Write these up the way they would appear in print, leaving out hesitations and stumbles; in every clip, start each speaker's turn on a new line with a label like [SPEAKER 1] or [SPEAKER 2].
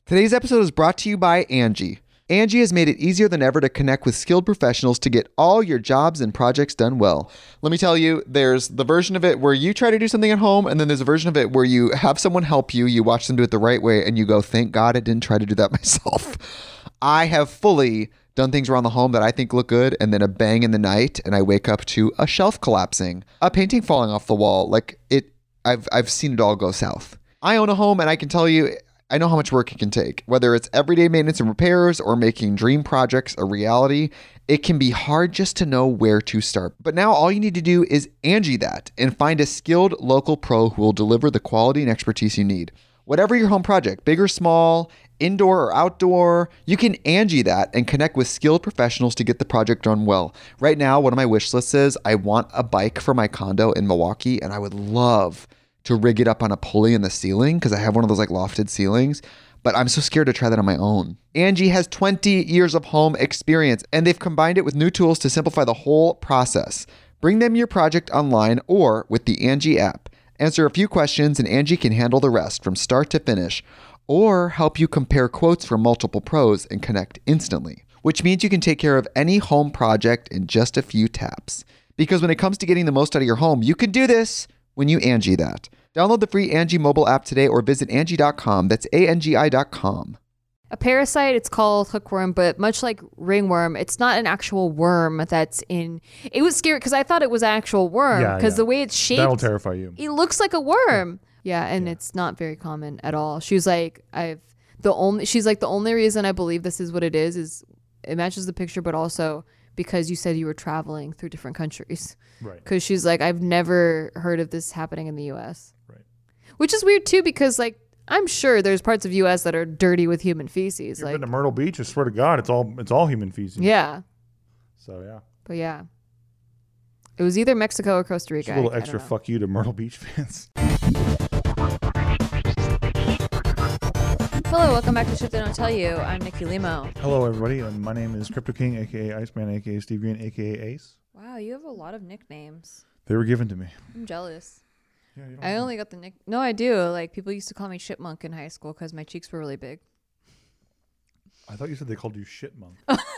[SPEAKER 1] Today's episode is brought to you by Angie. Angie has made it easier than ever to connect with skilled professionals to get all your jobs and projects done well. Let me tell you, there's the version of it where you try to do something at home, and then there's a version of it where you have someone help you, you watch them do it the right way, and you go, thank God I didn't try to do that myself. I have fully done things around the home that I think look good, and then a bang in the night, and I wake up to a shelf collapsing, a painting falling off the wall. I've seen it all go south. I own a home, and I can tell you, I know how much work it can take. Whether it's everyday maintenance and repairs or making dream projects a reality, it can be hard just to know where to start. But now all you need to do is Angie that and find a skilled local pro who will deliver the quality and expertise you need. Whatever your home project, big or small, indoor or outdoor, you can Angie that and connect with skilled professionals to get the project done well. Right now, one of my wish lists is I want a bike for my condo in Milwaukee, and I would love to rig it up on a pulley in the ceiling because I have one of those like lofted ceilings, but I'm so scared to try that on my own. Angie has 20 years of home experience, and they've combined it with new tools to simplify the whole process. Bring them your project online or with the Angie app. Answer a few questions and Angie can handle the rest from start to finish, or help you compare quotes from multiple pros and connect instantly, which means you can take care of any home project in just a few taps. Because when it comes to getting the most out of your home, you can do this when you Angie that. Download the free Angie mobile app today or visit Angie.com. That's ANGI.com.
[SPEAKER 2] A parasite, it's called hookworm, but much like ringworm, it's not an actual worm that's in... It was scary because I thought it was an actual worm because the way it's shaped...
[SPEAKER 3] That'll terrify you.
[SPEAKER 2] It looks like a worm. Yeah, and it's not very common at all. She was like, the only reason I believe this is what it is it matches the picture, but also because you said you were traveling through different countries.
[SPEAKER 3] Right.
[SPEAKER 2] Because she's like, I've never heard of this happening in the U.S.
[SPEAKER 3] Right.
[SPEAKER 2] Which is weird too, because like I'm sure there's parts of U.S. that are dirty with human feces.
[SPEAKER 3] You've been to Myrtle Beach. I swear to God, it's all human feces.
[SPEAKER 2] Yeah.
[SPEAKER 3] So yeah.
[SPEAKER 2] But yeah, it was either Mexico or Costa Rica.
[SPEAKER 3] Just a little extra fuck you to Myrtle Beach fans.
[SPEAKER 2] Hello, welcome back to Shit They Don't Tell You. I'm Nikki Limo.
[SPEAKER 3] Hello, everybody. My name is Crypto King, aka Iceman, aka Steve Green, aka Ace.
[SPEAKER 2] Wow, you have a lot of nicknames.
[SPEAKER 3] They were given to me.
[SPEAKER 2] I'm jealous.
[SPEAKER 3] Yeah, you don't
[SPEAKER 2] I only got the nick. No, I do. Like people used to call me Chipmunk in high school because my cheeks were really big.
[SPEAKER 3] I thought you said they called you Shitmonk.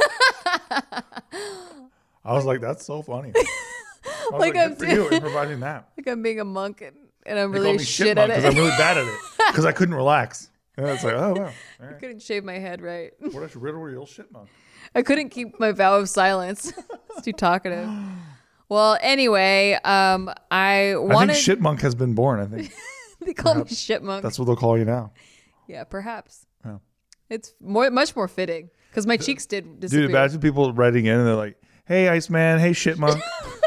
[SPEAKER 3] I was like, that's so funny. I was like good for you improvising that.
[SPEAKER 2] Like I'm being a monk and I'm
[SPEAKER 3] They
[SPEAKER 2] really
[SPEAKER 3] call me
[SPEAKER 2] shit at it.
[SPEAKER 3] because I'm really bad at it. Because I couldn't relax. And it's like, oh, wow. All right.
[SPEAKER 2] I couldn't shave my head right.
[SPEAKER 3] What a real Shitmonk.
[SPEAKER 2] I couldn't keep my vow of silence. It's too talkative. Well, anyway, I
[SPEAKER 3] think Shitmonk has been born, I think.
[SPEAKER 2] They call me Shitmonk.
[SPEAKER 3] That's what they'll call you now.
[SPEAKER 2] Yeah, perhaps.
[SPEAKER 3] Yeah.
[SPEAKER 2] It's much more fitting because my cheeks did disappear.
[SPEAKER 3] Dude, imagine people writing in and they're like, hey, Iceman, hey, Shitmonk.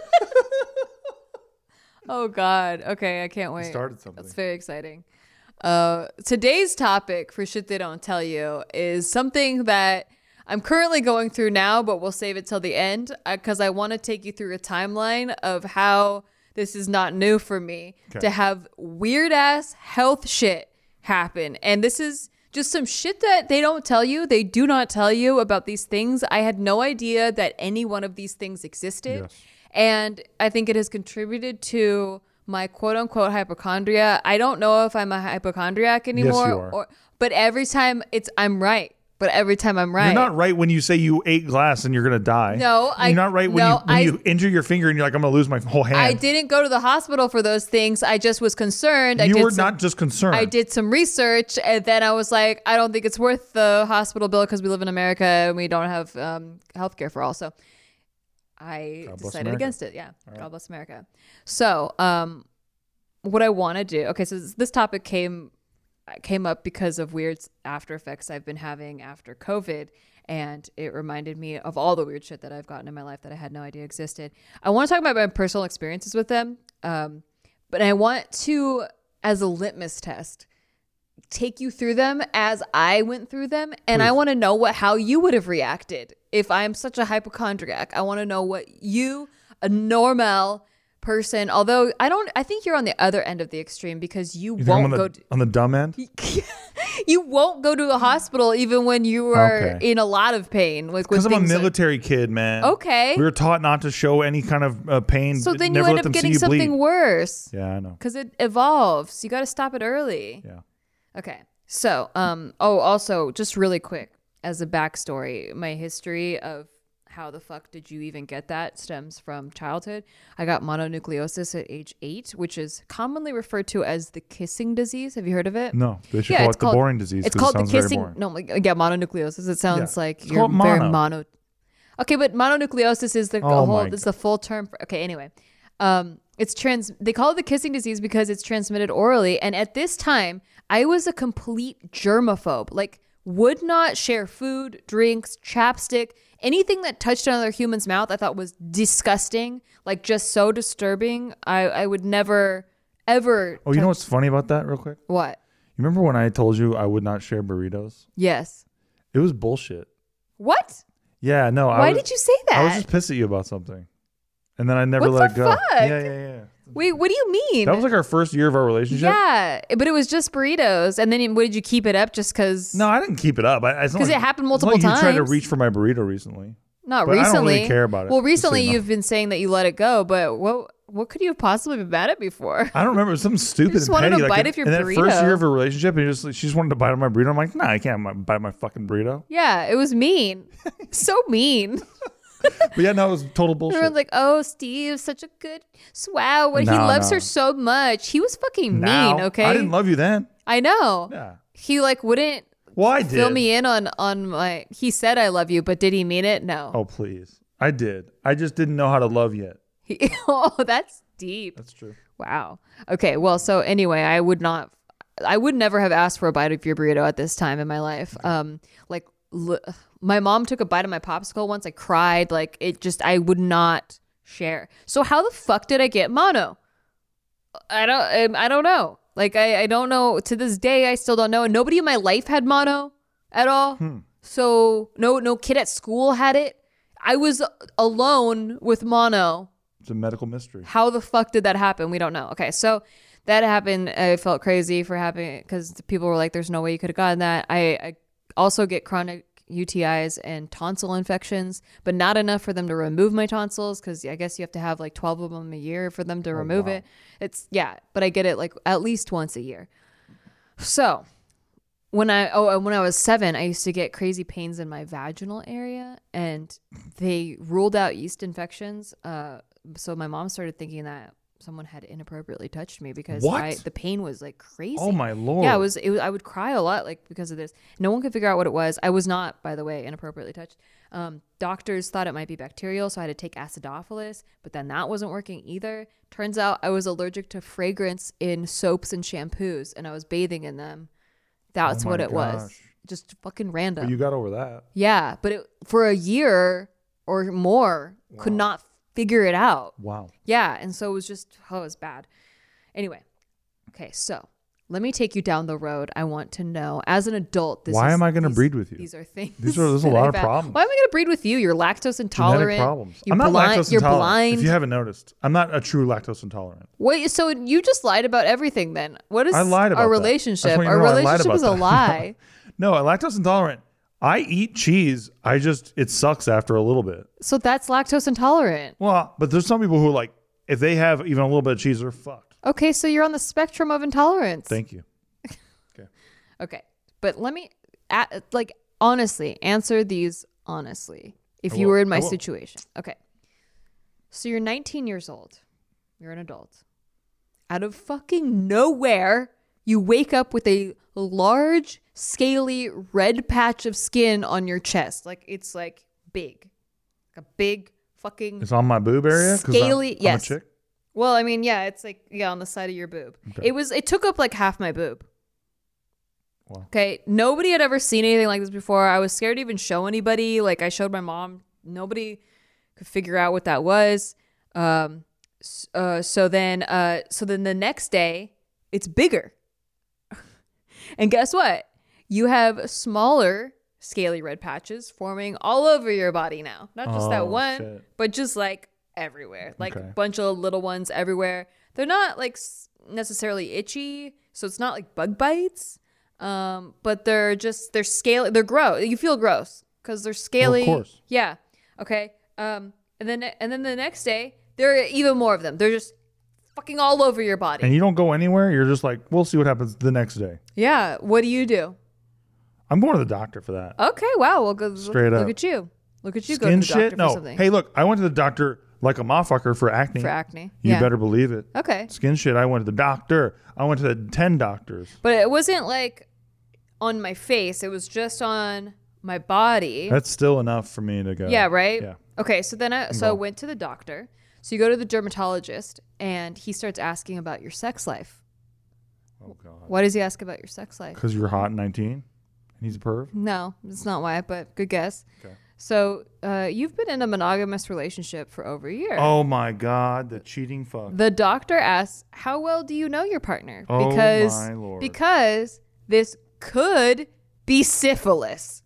[SPEAKER 2] Oh, God. Okay, I can't wait.
[SPEAKER 3] You started something.
[SPEAKER 2] That's very exciting. Today's topic for Shit They Don't Tell You is something that I'm currently going through now, but we'll save it till the end because I want to take you through a timeline of how this is not new for me to have weird ass health shit happen. And this is just some shit that they don't tell you. They do not tell you about these things. I had no idea that any one of these things existed.
[SPEAKER 3] Yes.
[SPEAKER 2] And I think it has contributed to my quote unquote hypochondria. I don't know if I'm a hypochondriac anymore.
[SPEAKER 3] Yes, you are.
[SPEAKER 2] But every time I'm right. But every time I'm right.
[SPEAKER 3] You're not right when you say you ate glass and you're going to die.
[SPEAKER 2] No.
[SPEAKER 3] You're not right when you injure your finger and you're like, I'm going to lose my whole hand.
[SPEAKER 2] I didn't go to the hospital for those things. I just was concerned.
[SPEAKER 3] You were not just concerned.
[SPEAKER 2] I did some research and then I was like, I don't think it's worth the hospital bill because we live in America and we don't have health care for all. So I decided against it. Yeah. Right. God bless America. So what I want to do. Okay. So this topic came up because of weird after effects I've been having after COVID. And it reminded me of all the weird shit that I've gotten in my life that I had no idea existed. I want to talk about my personal experiences with them. But I want to, as a litmus test, take you through them as I went through them. And I want to know how you would have reacted if I'm such a hypochondriac. I want to know what you, a normal person, although I think you're on the other end of the extreme because you won't go
[SPEAKER 3] on the dumb end.
[SPEAKER 2] You won't go to a hospital even when you are in a lot of pain.
[SPEAKER 3] Because I'm a military kid, man.
[SPEAKER 2] Okay.
[SPEAKER 3] We were taught not to show any kind of pain.
[SPEAKER 2] So then you end up getting something worse.
[SPEAKER 3] Yeah, I know.
[SPEAKER 2] Because it evolves. You got to stop it early.
[SPEAKER 3] Yeah.
[SPEAKER 2] Okay. So, also just really quick as a backstory, my history of how the fuck did you even get that stems from childhood. I got mononucleosis at age 8, which is commonly referred to as the kissing disease. Have you heard of it?
[SPEAKER 3] No, they should call it the boring disease.
[SPEAKER 2] It's called the kissing. Mononucleosis. It sounds like you're very mono. Okay, but mononucleosis is the full term for. Okay, anyway, they call it the kissing disease because it's transmitted orally. And at this time, I was a complete germaphobe. Like, would not share food, drinks, chapstick. Anything that touched another human's mouth, I thought was disgusting, like just so disturbing. I would never, ever.
[SPEAKER 3] Oh, you know what's funny about that real quick?
[SPEAKER 2] What?
[SPEAKER 3] You remember when I told you I would not share burritos?
[SPEAKER 2] Yes.
[SPEAKER 3] It was bullshit.
[SPEAKER 2] What?
[SPEAKER 3] Yeah, no.
[SPEAKER 2] Why did you say that?
[SPEAKER 3] I was just pissed at you about something. And then I never let it go.
[SPEAKER 2] Fuck?
[SPEAKER 3] Yeah.
[SPEAKER 2] Wait, what do you mean?
[SPEAKER 3] That was like our first year of our relationship.
[SPEAKER 2] Yeah, but it was just burritos. And then what, did you keep it up just because?
[SPEAKER 3] No, I didn't keep it up. Because
[SPEAKER 2] it happened multiple times.
[SPEAKER 3] You tried to reach for my burrito recently.
[SPEAKER 2] Not recently.
[SPEAKER 3] I don't really care about it.
[SPEAKER 2] Well, recently you've been saying that you let it go, but what could you have possibly been mad at before?
[SPEAKER 3] I don't remember. It was something stupid. You
[SPEAKER 2] just wanted to bite of your burrito.
[SPEAKER 3] In that first year of a relationship, she just wanted to bite on my burrito. I'm like, nah, I can't bite my fucking burrito.
[SPEAKER 2] Yeah, it was mean. So mean.
[SPEAKER 3] But yeah, no, it was total bullshit.
[SPEAKER 2] Everyone's like, oh, Steve's such a good wow. He loves her so much. He was fucking mean, okay?
[SPEAKER 3] I didn't love you then.
[SPEAKER 2] I know.
[SPEAKER 3] Yeah.
[SPEAKER 2] He wouldn't fill me in on my, he said I love you, but did he mean it? No.
[SPEAKER 3] Oh, please. I did. I just didn't know how to love yet.
[SPEAKER 2] Oh, that's deep.
[SPEAKER 3] That's true.
[SPEAKER 2] Wow. Okay, well, so anyway, I would never have asked for a bite of your burrito at this time in my life. My mom took a bite of my popsicle once. I cried. I would not share. So how the fuck did I get mono? I don't know. I don't know. To this day, I still don't know. And nobody in my life had mono at all. So no kid at school had it. I was alone with mono.
[SPEAKER 3] It's a medical mystery.
[SPEAKER 2] How the fuck did that happen? We don't know. Okay, so that happened. I felt crazy for having it because people were like, there's no way you could have gotten that. I also get chronic UTIs and tonsil infections, but not enough for them to remove my tonsils because I guess you have to have 12 of them a year for them to remove it. But I get it at least once a year. So when I was 7, I used to get crazy pains in my vaginal area, and they ruled out yeast infections. So my mom started thinking that someone had inappropriately touched me because the pain was crazy.
[SPEAKER 3] Oh my Lord.
[SPEAKER 2] Yeah, I would cry a lot because of this. No one could figure out what it was. I was not, by the way, inappropriately touched. Doctors thought it might be bacterial, so I had to take acidophilus, but then that wasn't working either. Turns out I was allergic to fragrance in soaps and shampoos, and I was bathing in them. That's what it was. Just fucking random.
[SPEAKER 3] But you got over that.
[SPEAKER 2] Yeah, but for a year or more, could not figure it out.
[SPEAKER 3] Wow.
[SPEAKER 2] Yeah, and so it was just, it was bad. Anyway, okay, so let me take you down the road. I want to know, as an adult,
[SPEAKER 3] why am I going to breed with you?
[SPEAKER 2] These are things.
[SPEAKER 3] There's a lot of problems.
[SPEAKER 2] Why am I going to breed with you? You're lactose intolerant.
[SPEAKER 3] Genetic problems.
[SPEAKER 2] I'm not lactose intolerant. You're blind.
[SPEAKER 3] If you haven't noticed, I'm not a true lactose intolerant.
[SPEAKER 2] Wait, so you just lied about everything then? What is
[SPEAKER 3] I lied about
[SPEAKER 2] our relationship? Our relationship is a lie.
[SPEAKER 3] No, I'm lactose intolerant. I eat cheese. It sucks after a little bit.
[SPEAKER 2] So that's lactose intolerant.
[SPEAKER 3] Well, but there's some people who if they have even a little bit of cheese, they're fucked.
[SPEAKER 2] Okay, so you're on the spectrum of intolerance.
[SPEAKER 3] Thank you.
[SPEAKER 2] Okay, but let me honestly answer these honestly. If you were in my situation. Okay. So you're 19 years old. You're an adult. Out of fucking nowhere, you wake up with a large, scaly, red patch of skin on your chest. It's big. A big fucking...
[SPEAKER 3] It's on my boob area?
[SPEAKER 2] Scaly, yes.
[SPEAKER 3] I'm a chick?
[SPEAKER 2] Well, I mean, yeah, it's on the side of your boob. Okay. It took up half my boob. Wow. Okay, nobody had ever seen anything like this before. I was scared to even show anybody. I showed my mom. Nobody could figure out what that was. So then the next day, it's bigger. And guess what? You have smaller scaly red patches forming all over your body now. Not just that one, but just everywhere. A bunch of little ones everywhere. They're not necessarily itchy, so it's not bug bites. But they're scaly. They're gross. You feel gross because they're scaly.
[SPEAKER 3] Well, of course.
[SPEAKER 2] Yeah. Okay. And then the next day there are even more of them. They're just fucking all over your body.
[SPEAKER 3] And you don't go anywhere. You're just like, we'll see what happens the next day.
[SPEAKER 2] Yeah. What do you do?
[SPEAKER 3] I'm going to the doctor for that.
[SPEAKER 2] Okay. Wow. Well, go
[SPEAKER 3] straight up.
[SPEAKER 2] Look at you. Look at you.
[SPEAKER 3] Skin
[SPEAKER 2] go to the doctor
[SPEAKER 3] shit? No.
[SPEAKER 2] for something.
[SPEAKER 3] Hey, look, I went to the doctor like a motherfucker for acne.
[SPEAKER 2] For acne.
[SPEAKER 3] You better believe it.
[SPEAKER 2] Okay.
[SPEAKER 3] Skin shit. I went to the doctor. I went to the 10 doctors.
[SPEAKER 2] But it wasn't like on my face. It was just on my body.
[SPEAKER 3] That's still enough for me to go.
[SPEAKER 2] Yeah. Right.
[SPEAKER 3] Yeah.
[SPEAKER 2] Okay. So then I went to the doctor. So you go to the dermatologist and he starts asking about your sex life.
[SPEAKER 3] Oh God.
[SPEAKER 2] Why does he ask about your sex life?
[SPEAKER 3] Because you're hot and 19 and he's a perv?
[SPEAKER 2] No, that's not why, but good guess.
[SPEAKER 3] Okay.
[SPEAKER 2] So you've been in a monogamous relationship for over a year.
[SPEAKER 3] Oh my God, the cheating fuck.
[SPEAKER 2] The doctor asks, how well do you know your partner?
[SPEAKER 3] Oh
[SPEAKER 2] Because,
[SPEAKER 3] my Lord.
[SPEAKER 2] because this could be syphilis.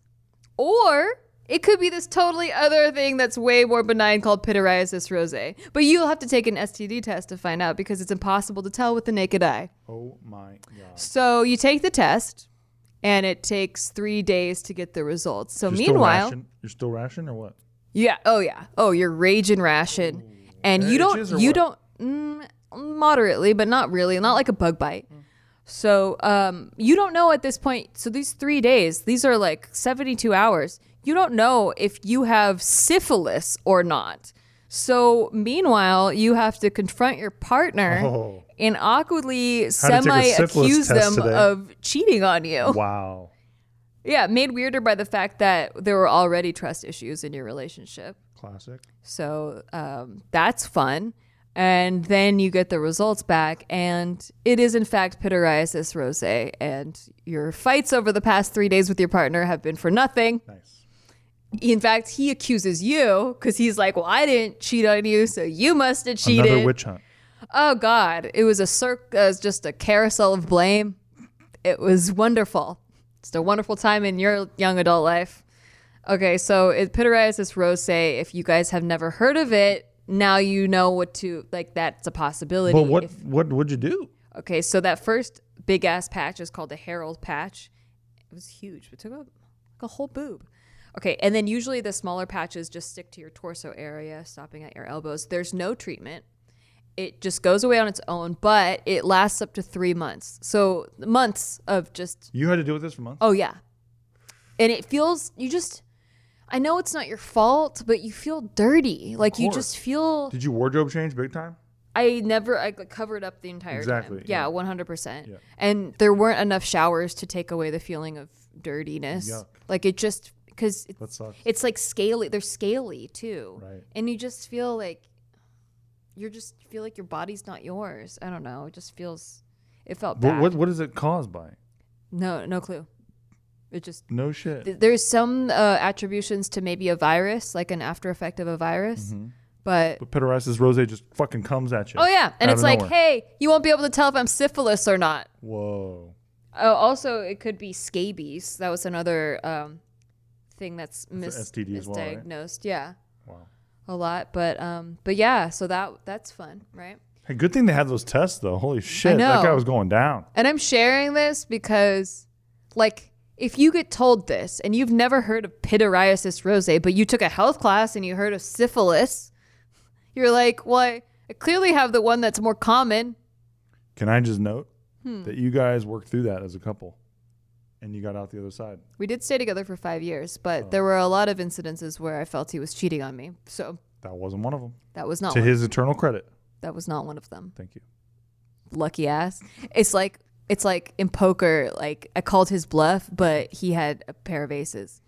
[SPEAKER 2] Or it could be this totally other thing that's way more benign called pityriasis rosea. But you'll have to take an STD test to find out because it's impossible to tell with the naked eye.
[SPEAKER 3] Oh my God.
[SPEAKER 2] So you take the test. And it takes 3 days to get the results. So
[SPEAKER 3] You're
[SPEAKER 2] meanwhile,
[SPEAKER 3] you're still ration or what?
[SPEAKER 2] yeah, oh yeah, oh you're raging ration, and you don't moderately, but not really, not like a bug bite. So you don't know at this point. So these 3 days, these are like 72 hours. You don't know if you have syphilis or not. So meanwhile, you have to confront your partner and awkwardly semi-accuse them of cheating on you.
[SPEAKER 3] Wow.
[SPEAKER 2] Yeah, made weirder by the fact that there were already trust issues in your relationship.
[SPEAKER 3] Classic.
[SPEAKER 2] So that's fun. And then you get the results back, and it is in fact pityriasis rosea. And your fights over the past 3 days with your partner have been for nothing.
[SPEAKER 3] Nice.
[SPEAKER 2] In fact, he accuses you because he's like, well, I didn't cheat on you, so you must have cheated.
[SPEAKER 3] Another witch hunt.
[SPEAKER 2] Oh, God. It was just a carousel of blame. It was wonderful. Just a wonderful time in your young adult life. Okay, so pityriasis rosea, if you guys have never heard of it, now you know what to, like, that's a possibility.
[SPEAKER 3] But what would you do?
[SPEAKER 2] Okay, so that first big-ass patch is called the Harold patch. It was huge. It took like a whole boob. Okay, and then usually the smaller patches just stick to your torso area, stopping at your elbows. There's no treatment. It just goes away on its own, but it lasts up to 3 months. So months of just...
[SPEAKER 3] You had to deal with this for months?
[SPEAKER 2] Oh, yeah. And it feels... I know it's not your fault, but you feel dirty. Like you just feel...
[SPEAKER 3] Did you wardrobe change big time?
[SPEAKER 2] I covered up the entire time. Yeah, 100%. Yeah. And there weren't enough showers to take away the feeling of dirtiness. Yuck. Like it just... Because it's like scaly. They're scaly too. Right. And you just feel like your body's not yours. I don't know. It felt bad.
[SPEAKER 3] What is it caused by?
[SPEAKER 2] No clue. It just
[SPEAKER 3] no shit.
[SPEAKER 2] There's some attributions to maybe a virus, like an after effect of a virus. Mm-hmm. But
[SPEAKER 3] pityriasis rosea just fucking comes at you.
[SPEAKER 2] Oh yeah, and it's like, hey, you won't be able to tell if I'm syphilis or not.
[SPEAKER 3] Whoa.
[SPEAKER 2] Also, it could be scabies. That was another thing that's misdiagnosed. Well, right? Yeah. Wow. A lot, but yeah. So that's fun, right?
[SPEAKER 3] Hey, good thing they had those tests though. Holy shit, that guy was going down.
[SPEAKER 2] And I'm sharing this because, like, if you get told this and you've never heard of pityriasis rosea, but you took a health class and you heard of syphilis, you're like, well, I clearly have the one that's more common.
[SPEAKER 3] Can I just note that you guys worked through that as a couple? And you got out the other side.
[SPEAKER 2] We did stay together for 5 years, but there were a lot of incidences where I felt he was cheating on me. So
[SPEAKER 3] that wasn't one of them.
[SPEAKER 2] That was not
[SPEAKER 3] to his eternal credit.
[SPEAKER 2] That was not one of them.
[SPEAKER 3] Thank you.
[SPEAKER 2] Lucky ass. It's like in poker, like I called his bluff, but he had a pair of aces.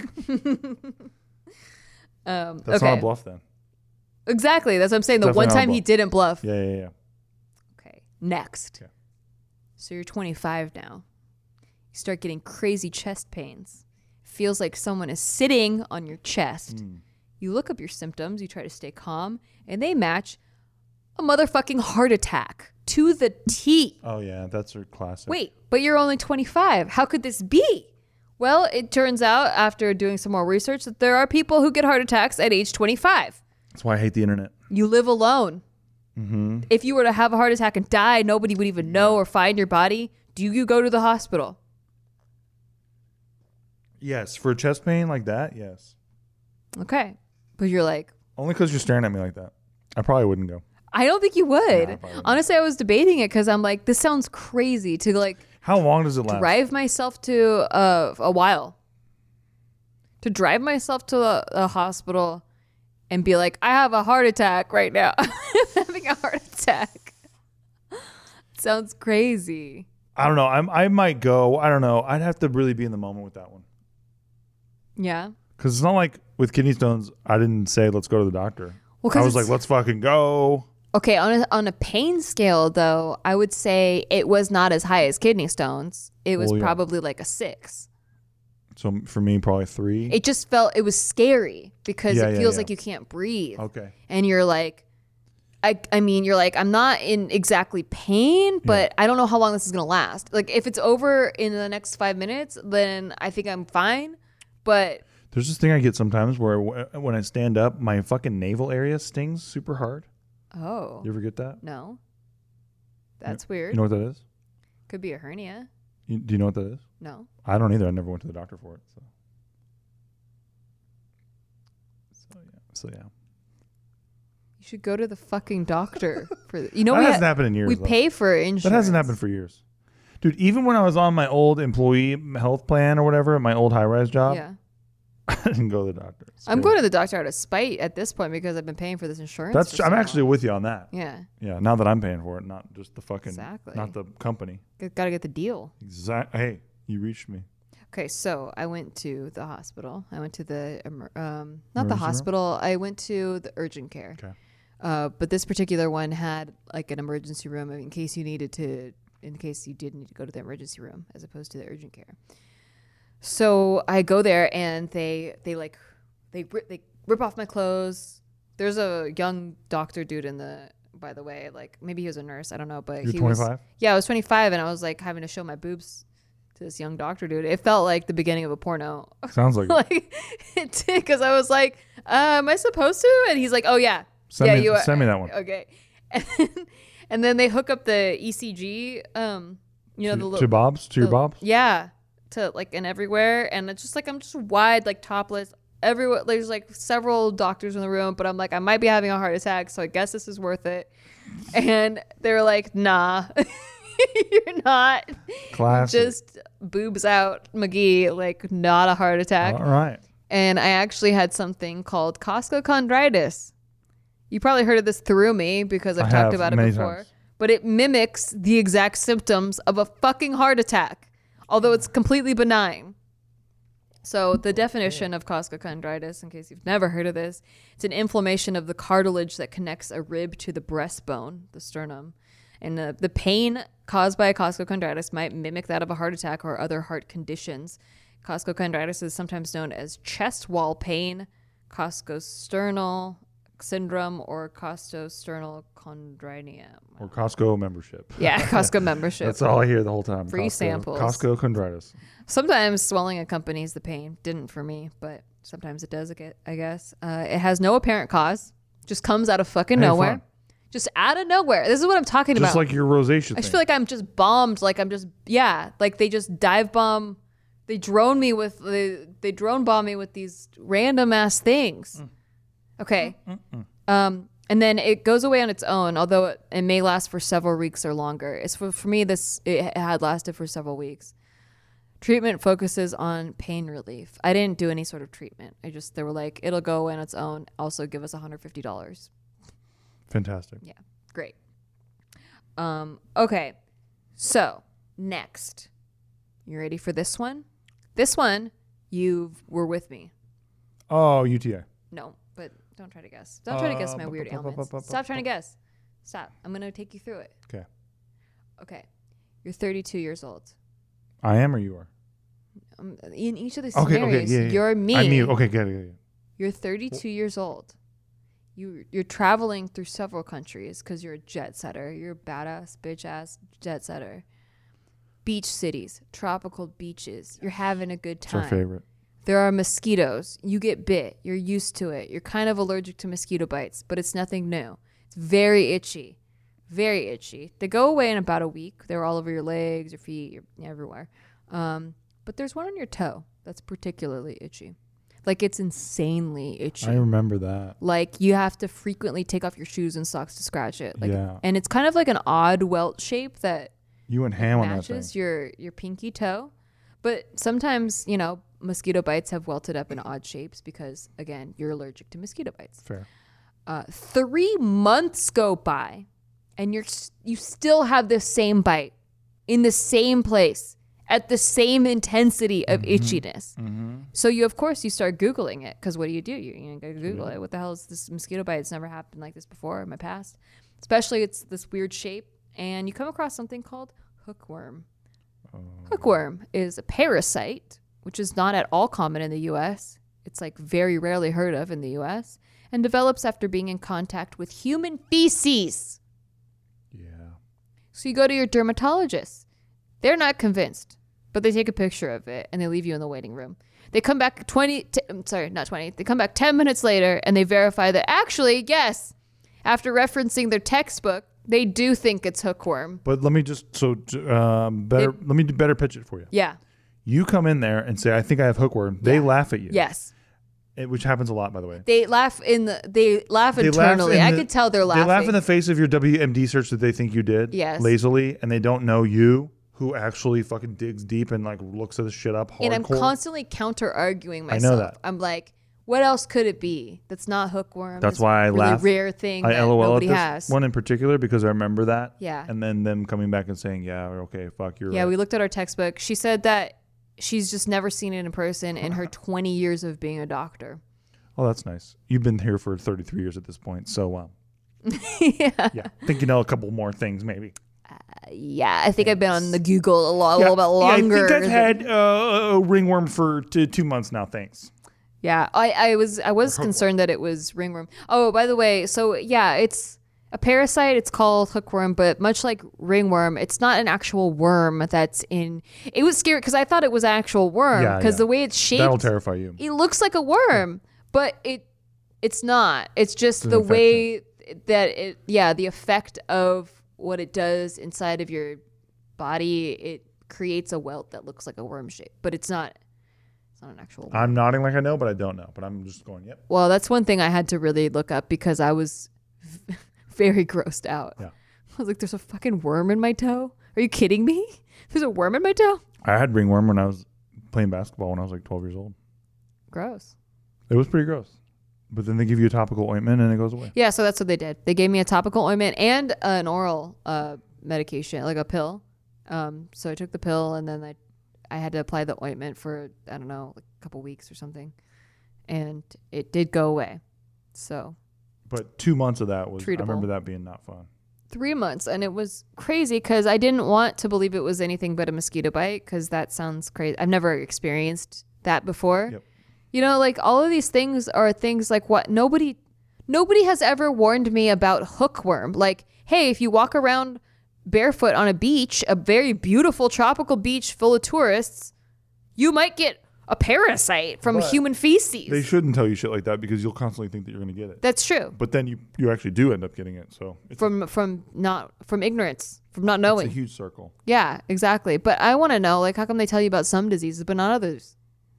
[SPEAKER 3] That's not a bluff then.
[SPEAKER 2] Exactly. That's what I'm saying. The one time he didn't bluff.
[SPEAKER 3] Yeah.
[SPEAKER 2] Okay. Next. Okay. So you're 25 now. You start getting crazy chest pains. Feels like someone is sitting on your chest. You look up your symptoms, you try to stay calm, and they match a motherfucking heart attack to the T.
[SPEAKER 3] Oh yeah, that's a classic.
[SPEAKER 2] Wait, but you're only 25. How could this be? Well, it turns out after doing some more research that there are people who get heart attacks at age 25.
[SPEAKER 3] That's why I hate the internet.
[SPEAKER 2] You live alone.
[SPEAKER 3] Mm-hmm.
[SPEAKER 2] If you were to have a heart attack and die, nobody would even know or find your body. Do you go to the hospital?
[SPEAKER 3] Yes, for chest pain like that, yes.
[SPEAKER 2] Okay. But you're like...
[SPEAKER 3] Only because you're staring at me like that. I probably wouldn't go.
[SPEAKER 2] I don't think you would.
[SPEAKER 3] Nah, probably not.
[SPEAKER 2] Honestly, I was debating it because I'm like, this sounds crazy to like
[SPEAKER 3] How long does it last?
[SPEAKER 2] drive myself to a while. To drive myself to a hospital and be like, I have a heart attack right now. I'm having a heart attack. Sounds crazy.
[SPEAKER 3] I don't know. I might go. I don't know. I'd have to really be in the moment with that one.
[SPEAKER 2] Yeah.
[SPEAKER 3] Because it's not like with kidney stones, I didn't say, let's go to the doctor.
[SPEAKER 2] Well,
[SPEAKER 3] I was like, let's fucking go.
[SPEAKER 2] Okay, on a pain scale, though, I would say it was not as high as kidney stones. It was probably like a 6.
[SPEAKER 3] So for me, probably 3.
[SPEAKER 2] It just it was scary because it feels like you can't breathe.
[SPEAKER 3] Okay.
[SPEAKER 2] And you're like, I mean, you're like, I'm not in exactly pain, but I don't know how long this is going to last. Like, if it's over in the next 5 minutes, then I think I'm fine. But
[SPEAKER 3] there's this thing I get sometimes where when I stand up, my fucking navel area stings super hard.
[SPEAKER 2] Oh.
[SPEAKER 3] You ever get that?
[SPEAKER 2] No. That's weird.
[SPEAKER 3] You know what that is?
[SPEAKER 2] Could be a hernia.
[SPEAKER 3] Do you know what that is?
[SPEAKER 2] No.
[SPEAKER 3] I don't either. I never went to the doctor for it. So yeah.
[SPEAKER 2] You should go to the fucking doctor for that
[SPEAKER 3] Hasn't happened in years.
[SPEAKER 2] We pay for insurance.
[SPEAKER 3] That hasn't happened for years. Dude, even when I was on my old employee health plan or whatever at my old high-rise job,
[SPEAKER 2] Yeah.
[SPEAKER 3] I didn't go to the doctor.
[SPEAKER 2] I'm going to the doctor out of spite at this point because I've been paying for this insurance.
[SPEAKER 3] I'm actually with you on that.
[SPEAKER 2] Yeah.
[SPEAKER 3] Yeah, now that I'm paying for it, not just the fucking,
[SPEAKER 2] Exactly.
[SPEAKER 3] not the company.
[SPEAKER 2] Got to get the deal.
[SPEAKER 3] Exactly. Hey, you reached me.
[SPEAKER 2] Okay, so I went to the hospital. I went to the not
[SPEAKER 3] Emergency
[SPEAKER 2] the hospital. I went to the urgent care.
[SPEAKER 3] Okay.
[SPEAKER 2] But this particular one had like an emergency room in case you did need to go to the emergency room as opposed to the urgent care. So I go there and they rip off my clothes. There's a young doctor dude by the way, like maybe he was a nurse, I don't know, but
[SPEAKER 3] You're
[SPEAKER 2] he
[SPEAKER 3] 25?
[SPEAKER 2] was. Yeah, I was 25 and I was like having to show my boobs to this young doctor dude. It felt like the beginning of a porno.
[SPEAKER 3] Sounds like
[SPEAKER 2] Like it did because I was like, am I supposed to? And he's like, oh yeah.
[SPEAKER 3] Send me that one.
[SPEAKER 2] Okay. And then they hook up the ECG, the
[SPEAKER 3] to Bob's? To your Bob's?
[SPEAKER 2] Yeah. To like and everywhere. And it's just like I'm just wide, like topless. Everywhere there's like several doctors in the room, but I'm like, I might be having a heart attack, so I guess this is worth it. And they're like, nah, you're not.
[SPEAKER 3] Classic.
[SPEAKER 2] Just boobs out, McGee, like not a heart attack.
[SPEAKER 3] All right.
[SPEAKER 2] And I actually had something called costochondritis. You probably heard of this through me because I've talked about it before.
[SPEAKER 3] Times.
[SPEAKER 2] But it mimics the exact symptoms of a fucking heart attack, although it's completely benign. So the definition of costochondritis, in case you've never heard of this, it's an inflammation of the cartilage that connects a rib to the breastbone, the sternum. And the pain caused by costochondritis might mimic that of a heart attack or other heart conditions. Costochondritis is sometimes known as chest wall pain, costosternal syndrome, or costosternal chondrinia.
[SPEAKER 3] Or Costco membership.
[SPEAKER 2] Yeah, Costco membership.
[SPEAKER 3] That's all I hear the whole time.
[SPEAKER 2] Free samples.
[SPEAKER 3] Costco chondritis.
[SPEAKER 2] Sometimes swelling accompanies the pain. Didn't for me, but sometimes it does, I guess. It has no apparent cause. Just comes out of fucking nowhere.
[SPEAKER 3] Fun.
[SPEAKER 2] Just out of nowhere. This is what I'm talking about.
[SPEAKER 3] Just like your rosacea thing.
[SPEAKER 2] I just feel like I'm just bombed. Like I'm just, like they just dive bomb. They drone bomb me with these random ass things. Okay. And then it goes away on its own, although it may last for several weeks or longer. It's for me, it had lasted for several weeks. Treatment focuses on pain relief. I didn't do any sort of treatment. They were like, it'll go away on its own. Also give us $150.
[SPEAKER 3] Fantastic.
[SPEAKER 2] Yeah. Great. Okay. So next, you ready for this one? This one, you were with me.
[SPEAKER 3] Oh, UTI.
[SPEAKER 2] No, but don't try to guess. Don't try to guess my weird ailments. Stop trying to guess. Stop. I'm going to take you through it.
[SPEAKER 3] Okay.
[SPEAKER 2] Okay. You're 32 years old.
[SPEAKER 3] I am or you are?
[SPEAKER 2] In each of these scenarios, you're me.
[SPEAKER 3] I'm you. Okay, get it.
[SPEAKER 2] You're 32 years old. You're traveling through several countries because you're a jet setter. You're a badass, bitch-ass jet setter. Beach cities, tropical beaches. You're having a good time.
[SPEAKER 3] It's our favorite.
[SPEAKER 2] There are mosquitoes. You get bit. You're used to it. You're kind of allergic to mosquito bites, but it's nothing new. It's very itchy. Very itchy. They go away in about a week. They're all over your legs, your feet, everywhere. But there's one on your toe that's particularly itchy. Like, it's insanely itchy.
[SPEAKER 3] I remember that.
[SPEAKER 2] Like, you have to frequently take off your shoes and socks to scratch it. Like,
[SPEAKER 3] Yeah.
[SPEAKER 2] And it's kind of like an odd welt shape that
[SPEAKER 3] You went ham on that thing.
[SPEAKER 2] matches your pinky toe. But sometimes, you know, mosquito bites have welted up in odd shapes because, again, you're allergic to mosquito bites.
[SPEAKER 3] Fair.
[SPEAKER 2] 3 months go by and you still have the same bite in the same place at the same intensity of itchiness. So you start Googling it, because what do? You go Google it. What the hell is this mosquito bite? It's never happened like this before in my past. Especially it's this weird shape, and you come across something called hookworm. Hookworm is a parasite, which is not at all common in the U.S. It's like very rarely heard of in the U.S. and develops after being in contact with human feces.
[SPEAKER 3] Yeah.
[SPEAKER 2] So you go to your dermatologist. They're not convinced, but they take a picture of it and they leave you in the waiting room. They come back They come back 10 minutes later and they verify that actually, yes, after referencing their textbook, they do think it's hookworm.
[SPEAKER 3] But let me just let me better pitch it for you.
[SPEAKER 2] Yeah.
[SPEAKER 3] You come in there and say, "I think I have hookworm." They laugh at you.
[SPEAKER 2] Yes.
[SPEAKER 3] Which happens a lot, by the way.
[SPEAKER 2] They laugh internally. I could tell they're laughing.
[SPEAKER 3] They laugh in the face of your WMD search that they think you did.
[SPEAKER 2] Yes.
[SPEAKER 3] Lazily, and they don't know you, who actually fucking digs deep and like looks at this shit up hardcore.
[SPEAKER 2] And I'm constantly counter-arguing myself.
[SPEAKER 3] I know that.
[SPEAKER 2] I'm like, what else could it be that's not hookworm?
[SPEAKER 3] That's why I
[SPEAKER 2] really
[SPEAKER 3] laugh.
[SPEAKER 2] Rare thing
[SPEAKER 3] I
[SPEAKER 2] that
[SPEAKER 3] LOL
[SPEAKER 2] nobody
[SPEAKER 3] at this
[SPEAKER 2] has.
[SPEAKER 3] one in particular because I remember that.
[SPEAKER 2] Yeah.
[SPEAKER 3] And then them coming back and saying, "Yeah, okay, fuck, you're right."
[SPEAKER 2] Yeah, we looked at our textbook. She said that she's just never seen it in person in her 20 years of being a doctor.
[SPEAKER 3] Oh, that's nice. You've been here for 33 years at this point, so
[SPEAKER 2] Yeah.
[SPEAKER 3] yeah. I think you know a couple more things, maybe.
[SPEAKER 2] Yeah, I think I've been on the Google a little bit longer.
[SPEAKER 3] Yeah, I think I've had ringworm for 2 months now. Thanks.
[SPEAKER 2] Yeah, I was concerned that it was ringworm. Oh, by the way, so yeah, it's a parasite. It's called hookworm, but much like ringworm, it's not an actual worm that's in. It was scary because I thought it was an actual worm because the way it's shaped,
[SPEAKER 3] that'll terrify you.
[SPEAKER 2] It looks like a worm, but it's not. It's just the way that the effect of what it does inside of your body, it creates a welt that looks like a worm shape, but it's not an actual worm.
[SPEAKER 3] I'm nodding like I know, but I don't know. But I'm just going, yep.
[SPEAKER 2] Well, that's one thing I had to really look up because I was very grossed out.
[SPEAKER 3] Yeah.
[SPEAKER 2] I was like, there's a fucking worm in my toe? Are you kidding me? There's a worm in my toe?
[SPEAKER 3] I had ringworm when I was playing basketball when I was like 12 years old.
[SPEAKER 2] Gross.
[SPEAKER 3] It was pretty gross. But then they give you a topical ointment and it goes away.
[SPEAKER 2] Yeah, so that's what they did. They gave me a topical ointment and an oral medication, like a pill. So I took the pill and then I had to apply the ointment for, I don't know, like a couple weeks or something. And it did go away. So.
[SPEAKER 3] But 2 months of that was,
[SPEAKER 2] treatable.
[SPEAKER 3] I remember that being not fun.
[SPEAKER 2] 3 months. And it was crazy because I didn't want to believe it was anything but a mosquito bite because that sounds crazy. I've never experienced that before.
[SPEAKER 3] Yep.
[SPEAKER 2] You know, like all of these things are things like what nobody has ever warned me about hookworm. Like, hey, if you walk around barefoot on a beach, a very beautiful tropical beach full of tourists, you might get a parasite from human feces.
[SPEAKER 3] They shouldn't tell you shit like that because you'll constantly think that you're going to get it.
[SPEAKER 2] That's true.
[SPEAKER 3] But then you actually do end up getting it. So it's
[SPEAKER 2] from ignorance, from not knowing.
[SPEAKER 3] It's a huge circle.
[SPEAKER 2] Yeah, exactly. But I want to know, like, how come they tell you about some diseases but not others?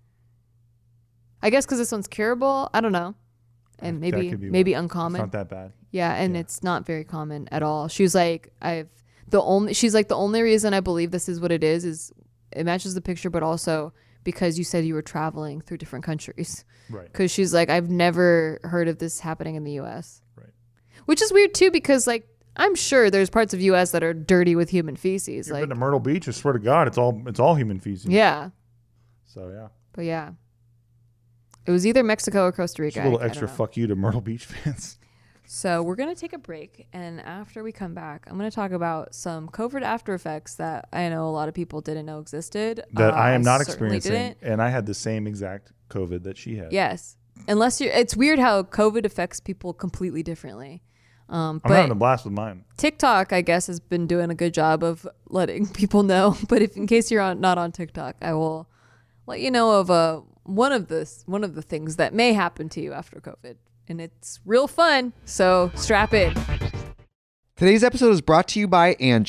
[SPEAKER 2] I guess because this one's curable. I don't know. And maybe uncommon.
[SPEAKER 3] It's not that bad.
[SPEAKER 2] Yeah, and it's not very common at all. She was like, the only reason I believe this is what it is it matches the picture, but also because you said you were traveling through different countries.
[SPEAKER 3] Right.
[SPEAKER 2] Because she's like, I've never heard of this happening in the U.S.
[SPEAKER 3] Right.
[SPEAKER 2] Which is weird too, because like I'm sure there's parts of U.S. that are dirty with human feces.
[SPEAKER 3] You've been to Myrtle Beach. I swear to God, it's all human feces.
[SPEAKER 2] Yeah.
[SPEAKER 3] So yeah.
[SPEAKER 2] But yeah. It was either Mexico or Costa Rica.
[SPEAKER 3] Just a little extra fuck you to Myrtle Beach fans.
[SPEAKER 2] So we're going to take a break. And after we come back, I'm going to talk about some COVID after effects that I know a lot of people didn't know existed.
[SPEAKER 3] That I am not experiencing. And I had the same exact COVID that she had.
[SPEAKER 2] Yes. It's weird how COVID affects people completely differently.
[SPEAKER 3] I'm having a blast with mine.
[SPEAKER 2] TikTok, I guess, has been doing a good job of letting people know. But in case you're not on TikTok, I will let you know of one of the things that may happen to you after COVID. And it's real fun. So strap in.
[SPEAKER 1] Today's episode is brought to you by Angie.